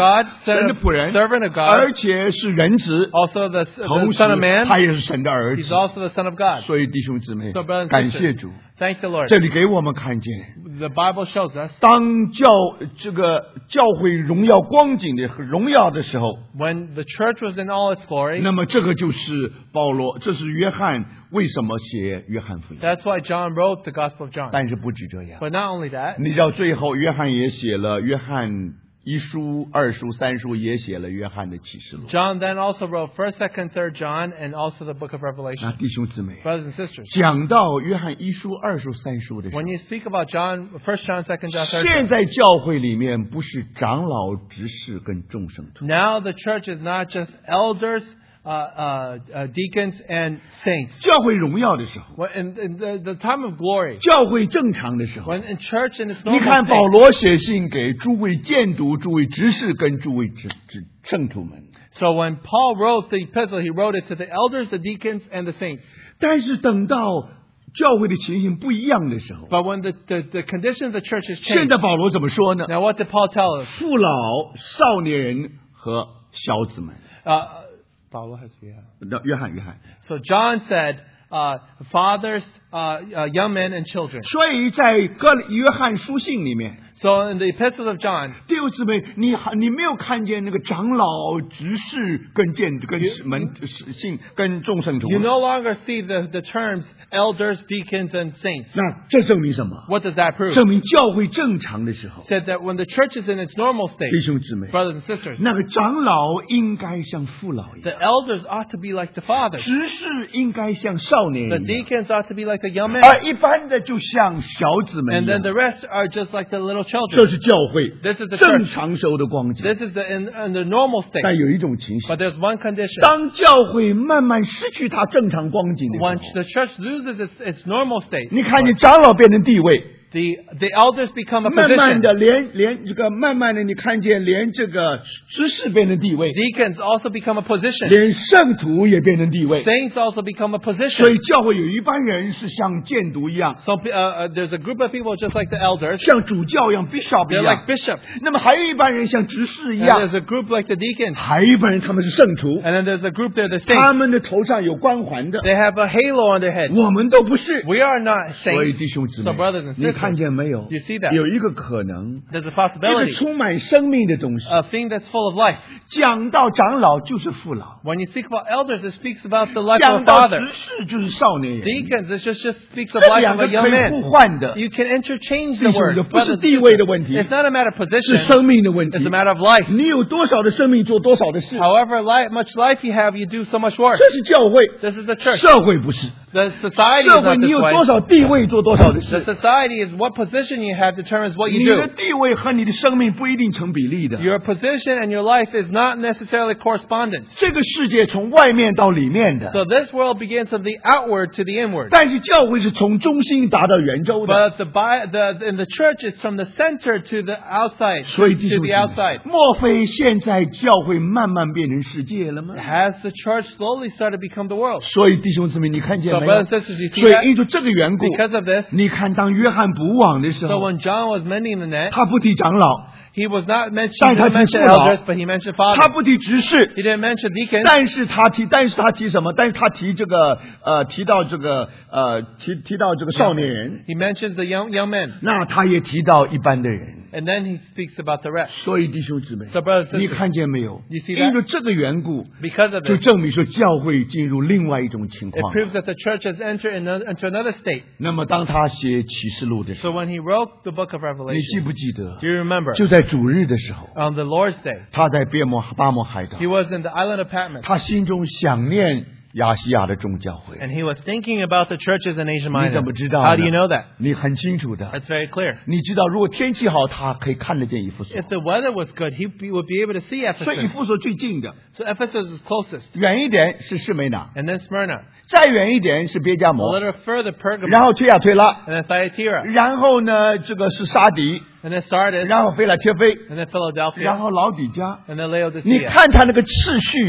God, 神 son 的 of, 仆人， servant of God, 而且是人子， also the, the 同时 Son of Man. 他也是神的儿子 He's。also the Son of God. 所以弟兄姊妹 So, brothers and， 感谢 sisters, 主， thank the Lord. 这里给我们看见， The Bible shows us 当教这个教会荣耀光景的荣耀的时候， when the church was in all its glory. 那么这个就是保罗，这是约翰为什么写约翰福音。 That's why John wrote the Gospel of John. 但是不止这样， But not only that, 你知道最后约翰也写了约翰一书、二书、三书，也写了约翰的启示录。 John then also wrote first, second, third John, and also the book of 那 Revelation. 弟兄姊妹， Brothers and sisters, 讲到约翰一书、二书、三书的时候 when，you speak about John, first John, second John, third 现 John, 在教会里面不是长老、执事跟众圣徒， now the church is not just elders, uh, uh, uh, deacons, and saints. 教会荣耀的时候， When, in, in the, the time of glory, 教会正常的时候， when in church in its 你 normal 看保 state, 罗写信给诸位监督、诸位执事跟诸位执执圣徒们， so when Paul wrote the epistle, he wrote it to the elders, the deacons, and the saints. 但是等到教会的情形不一样的时候， But when the, the, the condition of the church has 现 changed, 在保罗怎么说呢？ now what did Paul tell us? 父老、少年人和小子们。 Uh, Paul has yeah. 那约翰，约翰。 So John said, uh, fathers, uh, uh, young men, and children. 所以在哥约翰书信里面， So in the epistles of John, 弟兄姊妹，你还你没有看见那个长老、执事跟见跟门信跟众圣徒 you no longer see the, the terms elders, deacons, and saints. 那这证明什么？ What does that prove? 证明教会正常的时候， Said that when the church is in its normal 弟 state, 兄姊妹， brothers and sisters, 那个长老应该像父老一 the 样， elders ought to be like the fathers. 执事应该像少年 The 一样， deacons ought to be like the young men. 而一般的就像小子们 And 一 then 样。 the rest are just like the little 这 children. 是教会 This is the 正 church. 常时候的光景。 This is the in, in the normal state. 但有一种情形， But there's one condition. 当教会慢慢失去它正常光景的时 When 候， the church loses its, its normal state, 你看见长老变成地位， the, the elders become a 慢慢 position. 的连连这个慢慢的，你看见连这个执事变成地位， Deacons also become a position. 连圣徒也变成地位。 Saints also become a 所以 position. 教会有一般人是像监督一样， So uh, uh, there's a group of people just like the elders. 像主教一样 bishop 一 They're 样 like。bishops. 那么还有一般人像执事一 And 样， there's a group like the deacons. 还有一般人他们是圣徒， And then there's a group they're the 他 saints. 们的头上有光环的， They have a halo on their head. 我们都不是。 We are not 所以 saints. 弟兄姊妹 So brothers and， 你看 sisters, 见没有 you see that? 有一个可能， there's a 一个 possibility. 充满生命的东西。 A thing that's full of life. 讲到长老就是父老， When you speak about elders, it speaks about the life 讲 of a 到 father. 执事就是少年人。 Deacons, it just, just speaks of 这 life 两 of 个 a 可 young 以 man. 互换的， You can interchange 弟 the 兄 words. 这不是 brothers and 地位的 sisters. 问题， It's not a matter of 是 position. 生命的问题 It's。a matter of life. 你有多少的生命做多少的事， However life, much life you have, you do so much work. 这是教会。 This is the church. 社会不是， The society 社 is 会 not 你 this 有 way. 多少地位做多少的 The 事。 society is what position you have determines what 你 you 的 do. 地位和你的生命不一定成比例的。 Your position and your life is not necessarily correspondent. 这个世界从外面到里面的， So this world begins from the outward to the inward. 但是教会是从中心达到圆周的。 But the, bi- the in the church, it's from the center to the outside, 所以 to 弟兄 the 姊妹 outside. 莫非现在教会慢慢变成世界了吗？ Has the church slowly started to become the world? 所以弟兄姊妹，你看见 So 没有？ brothers and sisters, you see 所以 that? 因着这个缘故， Because of this, 你看当约翰捕网的时 so 候， when John was mending the net, 他不提长老， he was not mentioning, 但他 he didn't 提 mention 父老， elders, but he mentioned 他 fathers. 不提执事， He didn't mention deacons. 但是他提，但是他提什么？但是他提这个呃，提到这个呃，提提到这个少年人， He mentions the young young men, 那他也提到一般的人。 and then he speaks about the rest. 所以弟兄姊妹， So brothers and 你 sisters, 看见没有？ You see that? 因着这个缘故， because of 就 this, 证明说教会进入另外一种情 it 况。 proves that the church has entered in a- into another state. 那么当他写启示录的时 So 候， when he wrote the book of 你记 Revelation, 不记得 do？you remember? 就在主日的时候， On the Lord's Day, 他在别摩巴摩海岛 he，was in the island of Patmos, 他心中想念亚细亚的众教会。 and he was thinking about the churches in Asia 你怎 Minor. 么知道 How do 呢 you know that? 你很清楚的。 That's very clear. 你知道，如果天气好，他可以看得见以弗所。 If the weather was good, he be- would be able to see 所以以 Ephesus. 弗所最近的， So Ephesus is closest, 远一点是士梅拿， and then Smyrna. 再远一点是别迦 A 摩， little further, Pergamum, 然后推亚推拉， and then Thyatira, 然后呢，这个是沙迪， and then Sardis, 然后菲拉帖菲， and then Philadelphia, 然后老底加。 and then 你 Laodicea. 看他那个次序啊，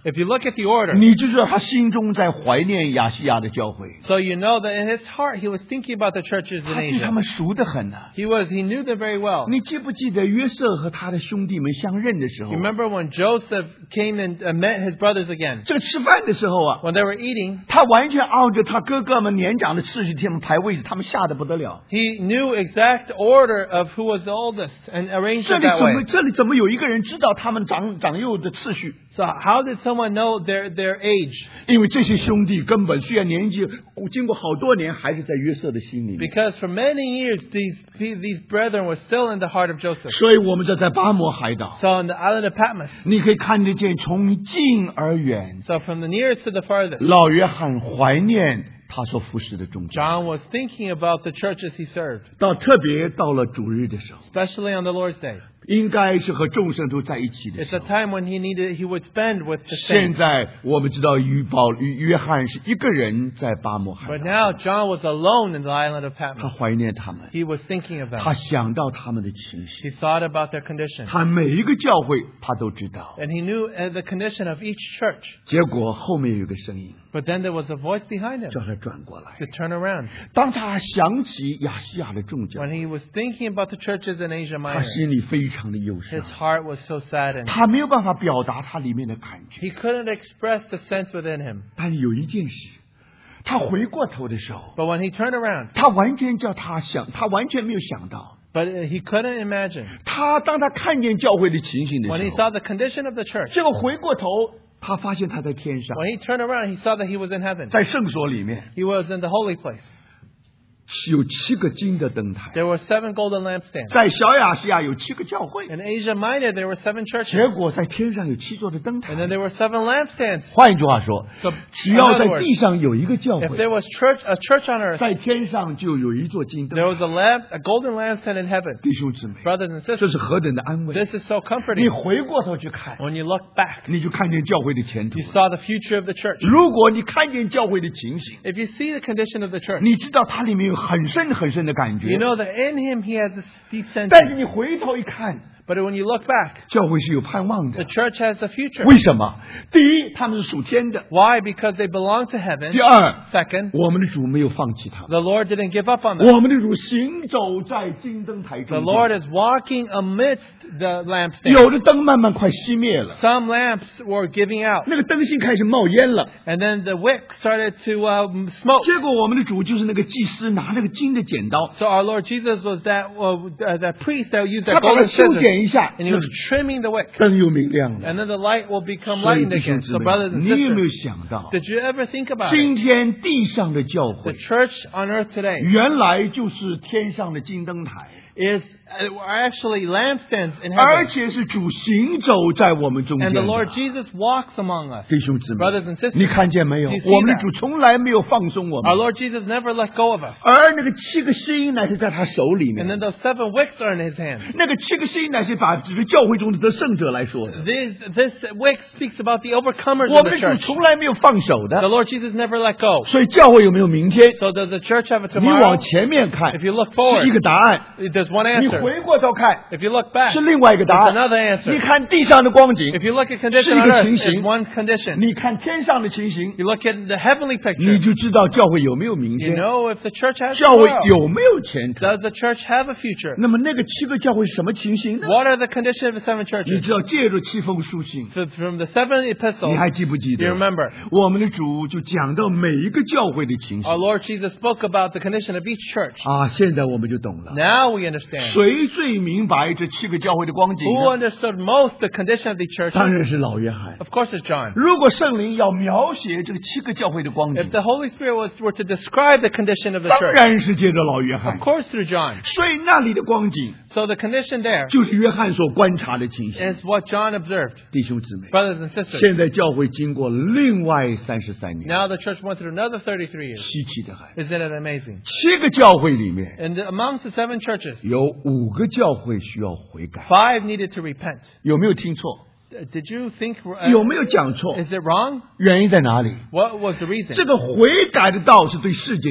If you look at the order, 你就知道他心中在怀念亚细亚的教会， so you know that in his heart he was thinking about the churches 他 in 对他 Asia. 们熟得很呢、 He was, he knew them very well. 你记不记得约瑟和他的兄弟们相认的时候 You， remember when Joseph came and uh, met his brothers again? 这个吃饭的时候啊， When they were eating, 他完全按照他哥哥们年长的次序，他们排位置，他们吓得不得了。 he knew exact order of who was the oldest and arranged 这 it 里 that 怎么 way. 这里怎么有一个人知道他们长长幼的次序？ So how did someone know their, their age? 因为这些兄弟根本虽然年纪经过好多年，还是在约瑟的心里面。 Because for many years, these, these brethren were still in the heart of Joseph. 所以我们这在巴摩海岛， So in the island of Patmos, 你可以看得见从近而远， so from the nearest to the farthest, 老约翰怀念他所服侍的众教， John was thinking about the churches he served, 到特别到了主日的时候， especially on the Lord's Day. 应该是和众圣徒在一起的 It's 时 a 候。 time when he needed, he would spend with the 现 saints. 在我们知道约保约翰是一个人在巴摩海 But 岛， now John was alone in the island of 他 Patmos. 怀念他们， He was thinking of 他 them. 想到他们的情形， He thought about their condition. 他每一个教会他都知道。 And he knew uh, the condition of each church. 结果后面有一个声音 But then there was a voice behind him 叫他转过来。 to turn around. 当他想起亚细亚的众教， When he was thinking about the churches in Asia 他 Minor, 心里非常的忧伤 his，heart was so saddened. 他没有办法表达他里面的感觉。 He couldn't express the sense within him. 但有一件事，他回过头的时候， But when he turned around, 他完全叫他想，他完全没有想到。 but he couldn't imagine. 他当他看见教会的情形的 When 时 he 候， saw the condition of the church, 结果回过头，他发现他在天上， when he turned around, he saw that he was in heaven. 在圣所里面 He was in the holy place. 有七个金的灯台， There were seven golden lampstands. 在小亚细亚有七个教会， In Asia Minor, there were seven churches. 结果在天上有七座的灯 And then 台。 there were seven lampstands. 换一句话说， So, 只 in 要 other 在 words, 地上有一个教 if 会， there was church, a church on earth, 在天上就有一座金灯 there 台。 was a lamp, a golden lampstand in heaven. 弟兄姊妹， Brothers and 这 sisters, 是何等的安慰！ this is so 你 comforting. 回过头去看， When you look back, 你就看见教会的前途 you。saw the future of the church. 如果你看见教会的情形， If you see the condition of the church, 你知道它里面有很深很深的感觉 you。know that in him he has this deep 但是 sentiment. 你回头一看， But when you look back, 教会是有盼望 the 的。 church has a future. 为什么？第一，他们是属天的； Why? Because they belong to heaven. 第二， Second, 我们的主没有放弃他们， the Lord didn't give up on them. 我们的主行走在金灯台 The 中 Lord 间。 is walking amidst the lampstands. 有的灯慢慢快熄灭了， Some lamps were giving out, 那个灯芯开始冒烟了。 and then the wick started to uh, smoke. 结果我们的主就是那个祭司拿那个金的剪刀， So our Lord Jesus was that uh, uh, that priest that used 他 their 把它 golden 修 scissors, 剪一下， and he was trimming the wick, 灯又明亮了。 and then the light will become 所以 lightened 弟兄 again. 姊 So brothers 妹， and 你有没有 sisters, 想到， did you ever think about it? 今天地上的教 The 会 church on earth today 原来就是天上的金灯台， is uh, are actually lampstands in 而 heaven, 且是主行走在我们中间 and the 的。 Lord Jesus walks among us. 弟兄姊妹 Brothers and sisters, 你看见没有 do you？see 我们的 that? 主从来没有放松我 Our 们， Lord Jesus never let go of us. 而那个七个声音乃是在他手里 And 面 then。those seven wicks are in His hand. 那个七个声音乃是把指着教会中的得胜者来说的。 This, this wick speaks about the overcomers 我 of 们 the 的 church. 主从来没有放手 The 的， Lord Jesus never let go. 所以教会有没有明天？ So does the church have a 你往 tomorrow? 前面看 If you look 是 forward, 一个答案， there's one 你 answer. 回过头看 If you look back, 是另外一个答 there's 案。 another answer. 你看地上的光景， If you look at condition 是一 on 个 earth, 情形。 it's one condition. 你看天上的情形， You look at the heavenly 你 picture. 就知道教会有没有明 You 天， know if the church has 教会 tomorrow. 有没有前途。 Does the church have a future? 那么那个七个教会是什么情形呢？ What are the conditions of the seven 你 churches? 知道，借着七封书信， So from the seven 你 epistles, 还记不记 do you 得？ remember? 我们的主就讲到每一个教会的情 Our 形 Lord Jesus spoke about the condition of each church. 啊，现在我们就懂了。 Now we understand. 谁最明白这七个教会的光景 Who 呢？ understood most the condition of the church? 当然是老约翰。 Of course it's John. 如果圣灵要描写这个七个教会的光 If 景， the Holy Spirit was were to describe the condition of the 当 church, 然是借着老约 of 翰。 course through John. 所以那里的光景 So the condition there 就是约翰所观察的情形。 is what John observed. 弟兄姊妹， Brothers and sisters, 现在教会经过另外三十三年， now the church went through another thirty-three years. 稀奇的很。 Isn't it amazing? 七个教会里面 And amongst the seven churches, 有五个教会需要悔改， five needed to repent. 有没有听错？ Uh, Did you think? Uh, 有没有讲错？ is it wrong? 原因在哪里？ What was the reason? 这个悔改的道是对世界讲的，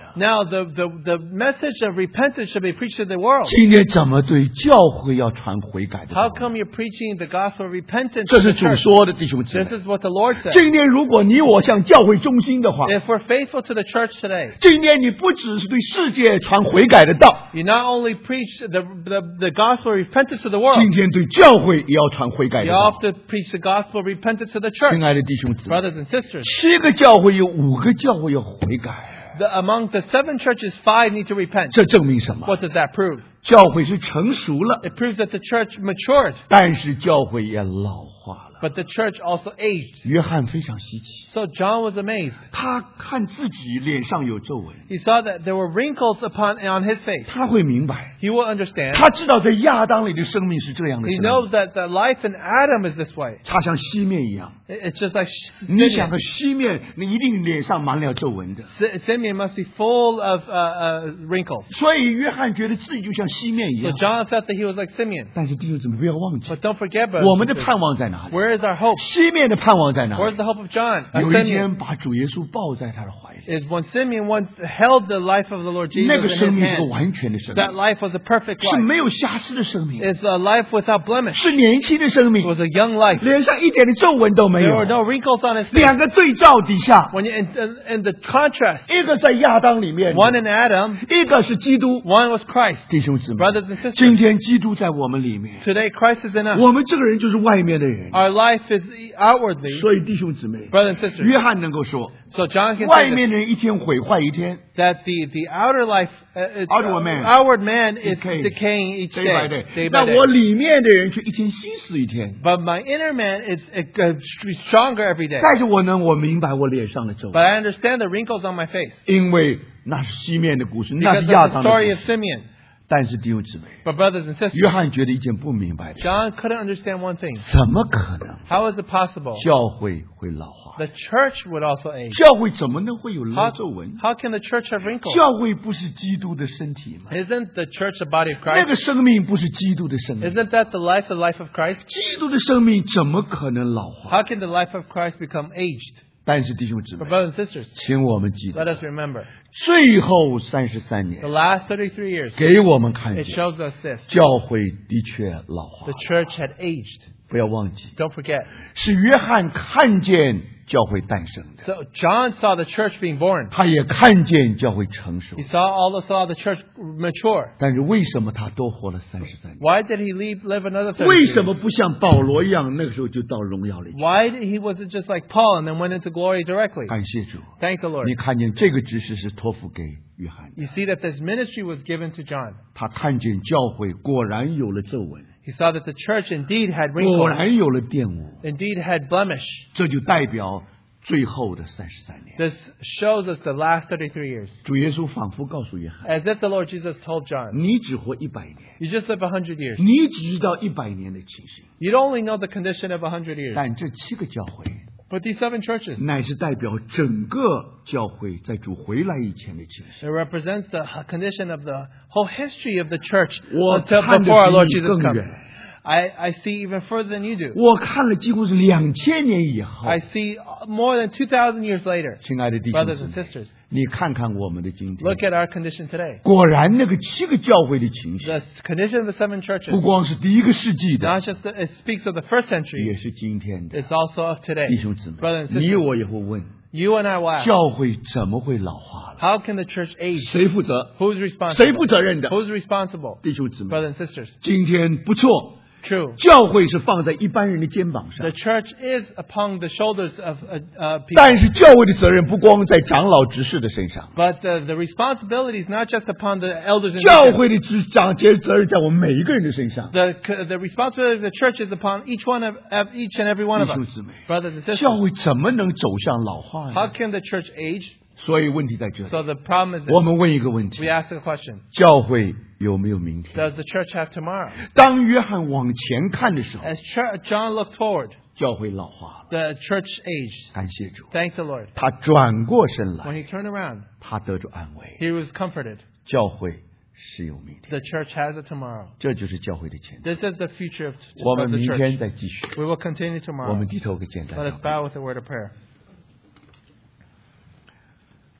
Now the, the, the message of repentance should be preached to the world. 今天怎么对教会要传悔改的道 How 理？ come you're preaching the gospel of repentance 这 to 是 the 主 church? 说的，弟兄姊 This 妹。 is what the Lord said. 今天如果你我向教会忠心的话， If we're faithful to the church today, 今天你不只是对世界传悔改的道， you not only preach the, the, the gospel of repentance to the world, 今天对教会也要传悔改的 you 道 have。to preach the gospel of repentance to the church. 亲爱的弟兄姊妹， Brothers and sisters, 七个教会有五个教会要悔改， the, among the seven churches, five need to repent. 这证明什么？ What does that prove? 教会是成熟了， It proves that the church matured, 但是教会也老化了。 but the church also aged. 约翰非常稀奇， So John was amazed. 他看自己脸上有皱纹， He saw that there were wrinkles upon on his face. 他会明白， He will understand. 他知道在亚当里的生命是这样的 He 生命， knows that the life in Adam is this way. 他像西面一样。 It- It's just like 你想 Simeon. 个西面，你一定脸上满了皱纹的。 Si- Simeon must be full of uh, uh, wrinkles. 所以约翰觉得自己就像西面一 So 样。 John felt that he was like Simeon. 但是弟兄姊妹不要忘记， But don't forget, 我 brothers 们 and 的 sisters, 盼望在哪里？ where is our hope? 西面的盼望在哪 Where's 里？ the hope of John? Uh, 有一 Simeon. 天把主耶稣抱在他的怀里， Is when Simeon once held the life of the Lord 那 Jesus 个 in 生 his 命是个 hand. 完全的生 That 命， life was a perfect 是 life. 没有瑕疵的生命， It's a life without blemish. 是年轻的生 It 命， was a young life. 脸上一点的皱纹都没 There 有 were。no wrinkles on his face. 两个对照底下， When you, in, in, in the contrast, 一个在亚当里面， one in Adam, 一个是基督。 one was Christ. 弟兄姊妹， Brothers and sisters, 今天基督在我们里面， today Christ is in us. 我们这个人就是外面的人。 Our life is outwardly. 所以弟兄姊妹， Brothers and sisters, 约翰能够说， so John can 外 say 面 this, 的人一天毁坏一天， that the, the outer life, uh, it's, Outward man. outward man is Decaying. decaying each day by day, day。 day 那 by 我 day. 里面的人却一天新死一天。 But my inner man is uh, stronger every day. 但是我能，我明白我脸上的皱 But 纹， I understand the wrinkles on my face 因为那是西面的故事，那 because 是 of 亚 the 当的 story 故 of 事。 Simeon. 但是弟兄姊妹， But brothers and sisters, 约翰觉得一件不明白的， John couldn't understand one thing. 怎么可能 How is it possible 教会会老化？ the church would also age? 教会怎么能会有 How, 皱纹？ how can the church have wrinkles? 教会不是基督的身体吗？ Isn't the church the body of 那 Christ? 个生命不是基督的生命， Isn't that the life, the life of Christ? 基督的生命怎么可能老化？ How can the life of Christ become aged? 但是弟兄姊 But 妹， brothers and sisters, 请我们记 let 得， us remember, 最后三十三 the 年 last thirty-three years, 给我们看 it 见， shows us this. 教会的确老化 The。church had aged. 不要忘记， Don't forget. 是约翰看见教会诞生的， So John saw the church being born. 他也看见教会成熟 He。saw also saw the church mature. 但是为什么他多活了三十三年？ Why did he leave, live another thirty 为什么 years? 不像保罗一样，那个时候就到荣耀里去？ Why did he wasn't just like Paul and then went into glory directly? 感谢主， Thank the Lord. 你看见这个指示是托付给约翰的， You see that this ministry was given to John. 他看见教会果然有了皱纹， He saw that the church indeed had 果 wrinkles, 然有了玷污， indeed had blemish. 这就代表最后的三十三年。 This shows us the last thirty-three years. 主耶稣仿佛告诉约翰 As if the Lord Jesus told：“ John, 你只活一百年， you just live a hundred years. 你只知道一百年的情形， You'd only know the condition of a hundred years. 但这七个教会 But these seven churches, 乃是代表整个教会在主回来以前的情形。 it represents the condition of the whole history of the church 我 until 看 before our 得 Lord 比你 Jesus 更 comes. 远， I, I see even further than you do. 我看了几乎是两千年以后。 I see more than two thousand years later. 亲爱的弟兄 Brothers 姊 and 妹， sisters, 你看看我们的今天， look at our condition today. 果然那个七个教会的情形， The condition of the seven churches, 不光是第一个世纪的， not just the, it speaks of the first 也 century, 是今天的。 it's also of today. 弟兄姊妹 Brothers and， 你 sisters, 我也会问： you and I will ask, 教会怎么会老化了？ how can the church age? 谁负责？ Who's 谁 responsible? 负责任的？ Who's responsible? 弟兄姊妹， Brothers and sisters, 今天不错， true. 教会是放在一般人的肩膀上 The，church is upon the shoulders of uh, uh, people. 但是教会的责任不光在长老执事的身上， But uh, the responsibility is not just upon the elders and 教 deacons. 会的执长节责任在我们每一个人的身上。 The, the responsibility of the church is upon each one of, of each and every one of 弟兄 us. 姊妹， Brothers and 教 sisters, 会怎么能走向老化 how 呢？ can the church age? 所以问题在这里。 So the problem is 我 that 们问一个问 we 题： ask a question. 教会有没有明天？ Does the church have tomorrow? 当约翰往前看的时候， As Ch- John looked forward, 教会老化了。 the church aged. 感谢主， Thank the Lord. 他转过身 When 来， he turned around, 他得着安慰。 he was comforted. 教会是有明天， The church has a tomorrow. 这就是教会的前途。 This is the future of, 我 of 们 the 明天 church. 再继续。 We will continue 我 tomorrow. 们低头给简单 Let 祷 us 告。 bow with a word of prayer.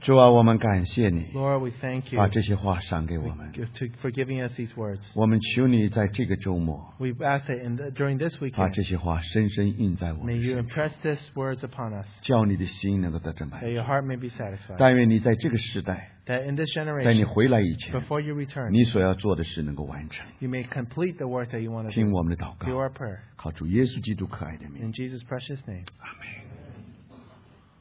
主啊，我们感谢你， Lord, we thank you 把这些话赏给我们。 to, for giving us these words. 我们求你在这个周末， We ask that in the, during this 把 weekend, 这些话深深印在我 may 们 you 身上， impress these words upon us, 叫你的心能够得着满 that 足。 your heart may be satisfied. 但愿你在这个时代， That in this 在你 generation, 回来以前， before you return, 你所要做的事能够完成。 you may complete the work that you want to 听 do. 我们的祷 Hear 告， our prayer. 靠主耶稣基督可爱的名， In Jesus' precious name. 阿门。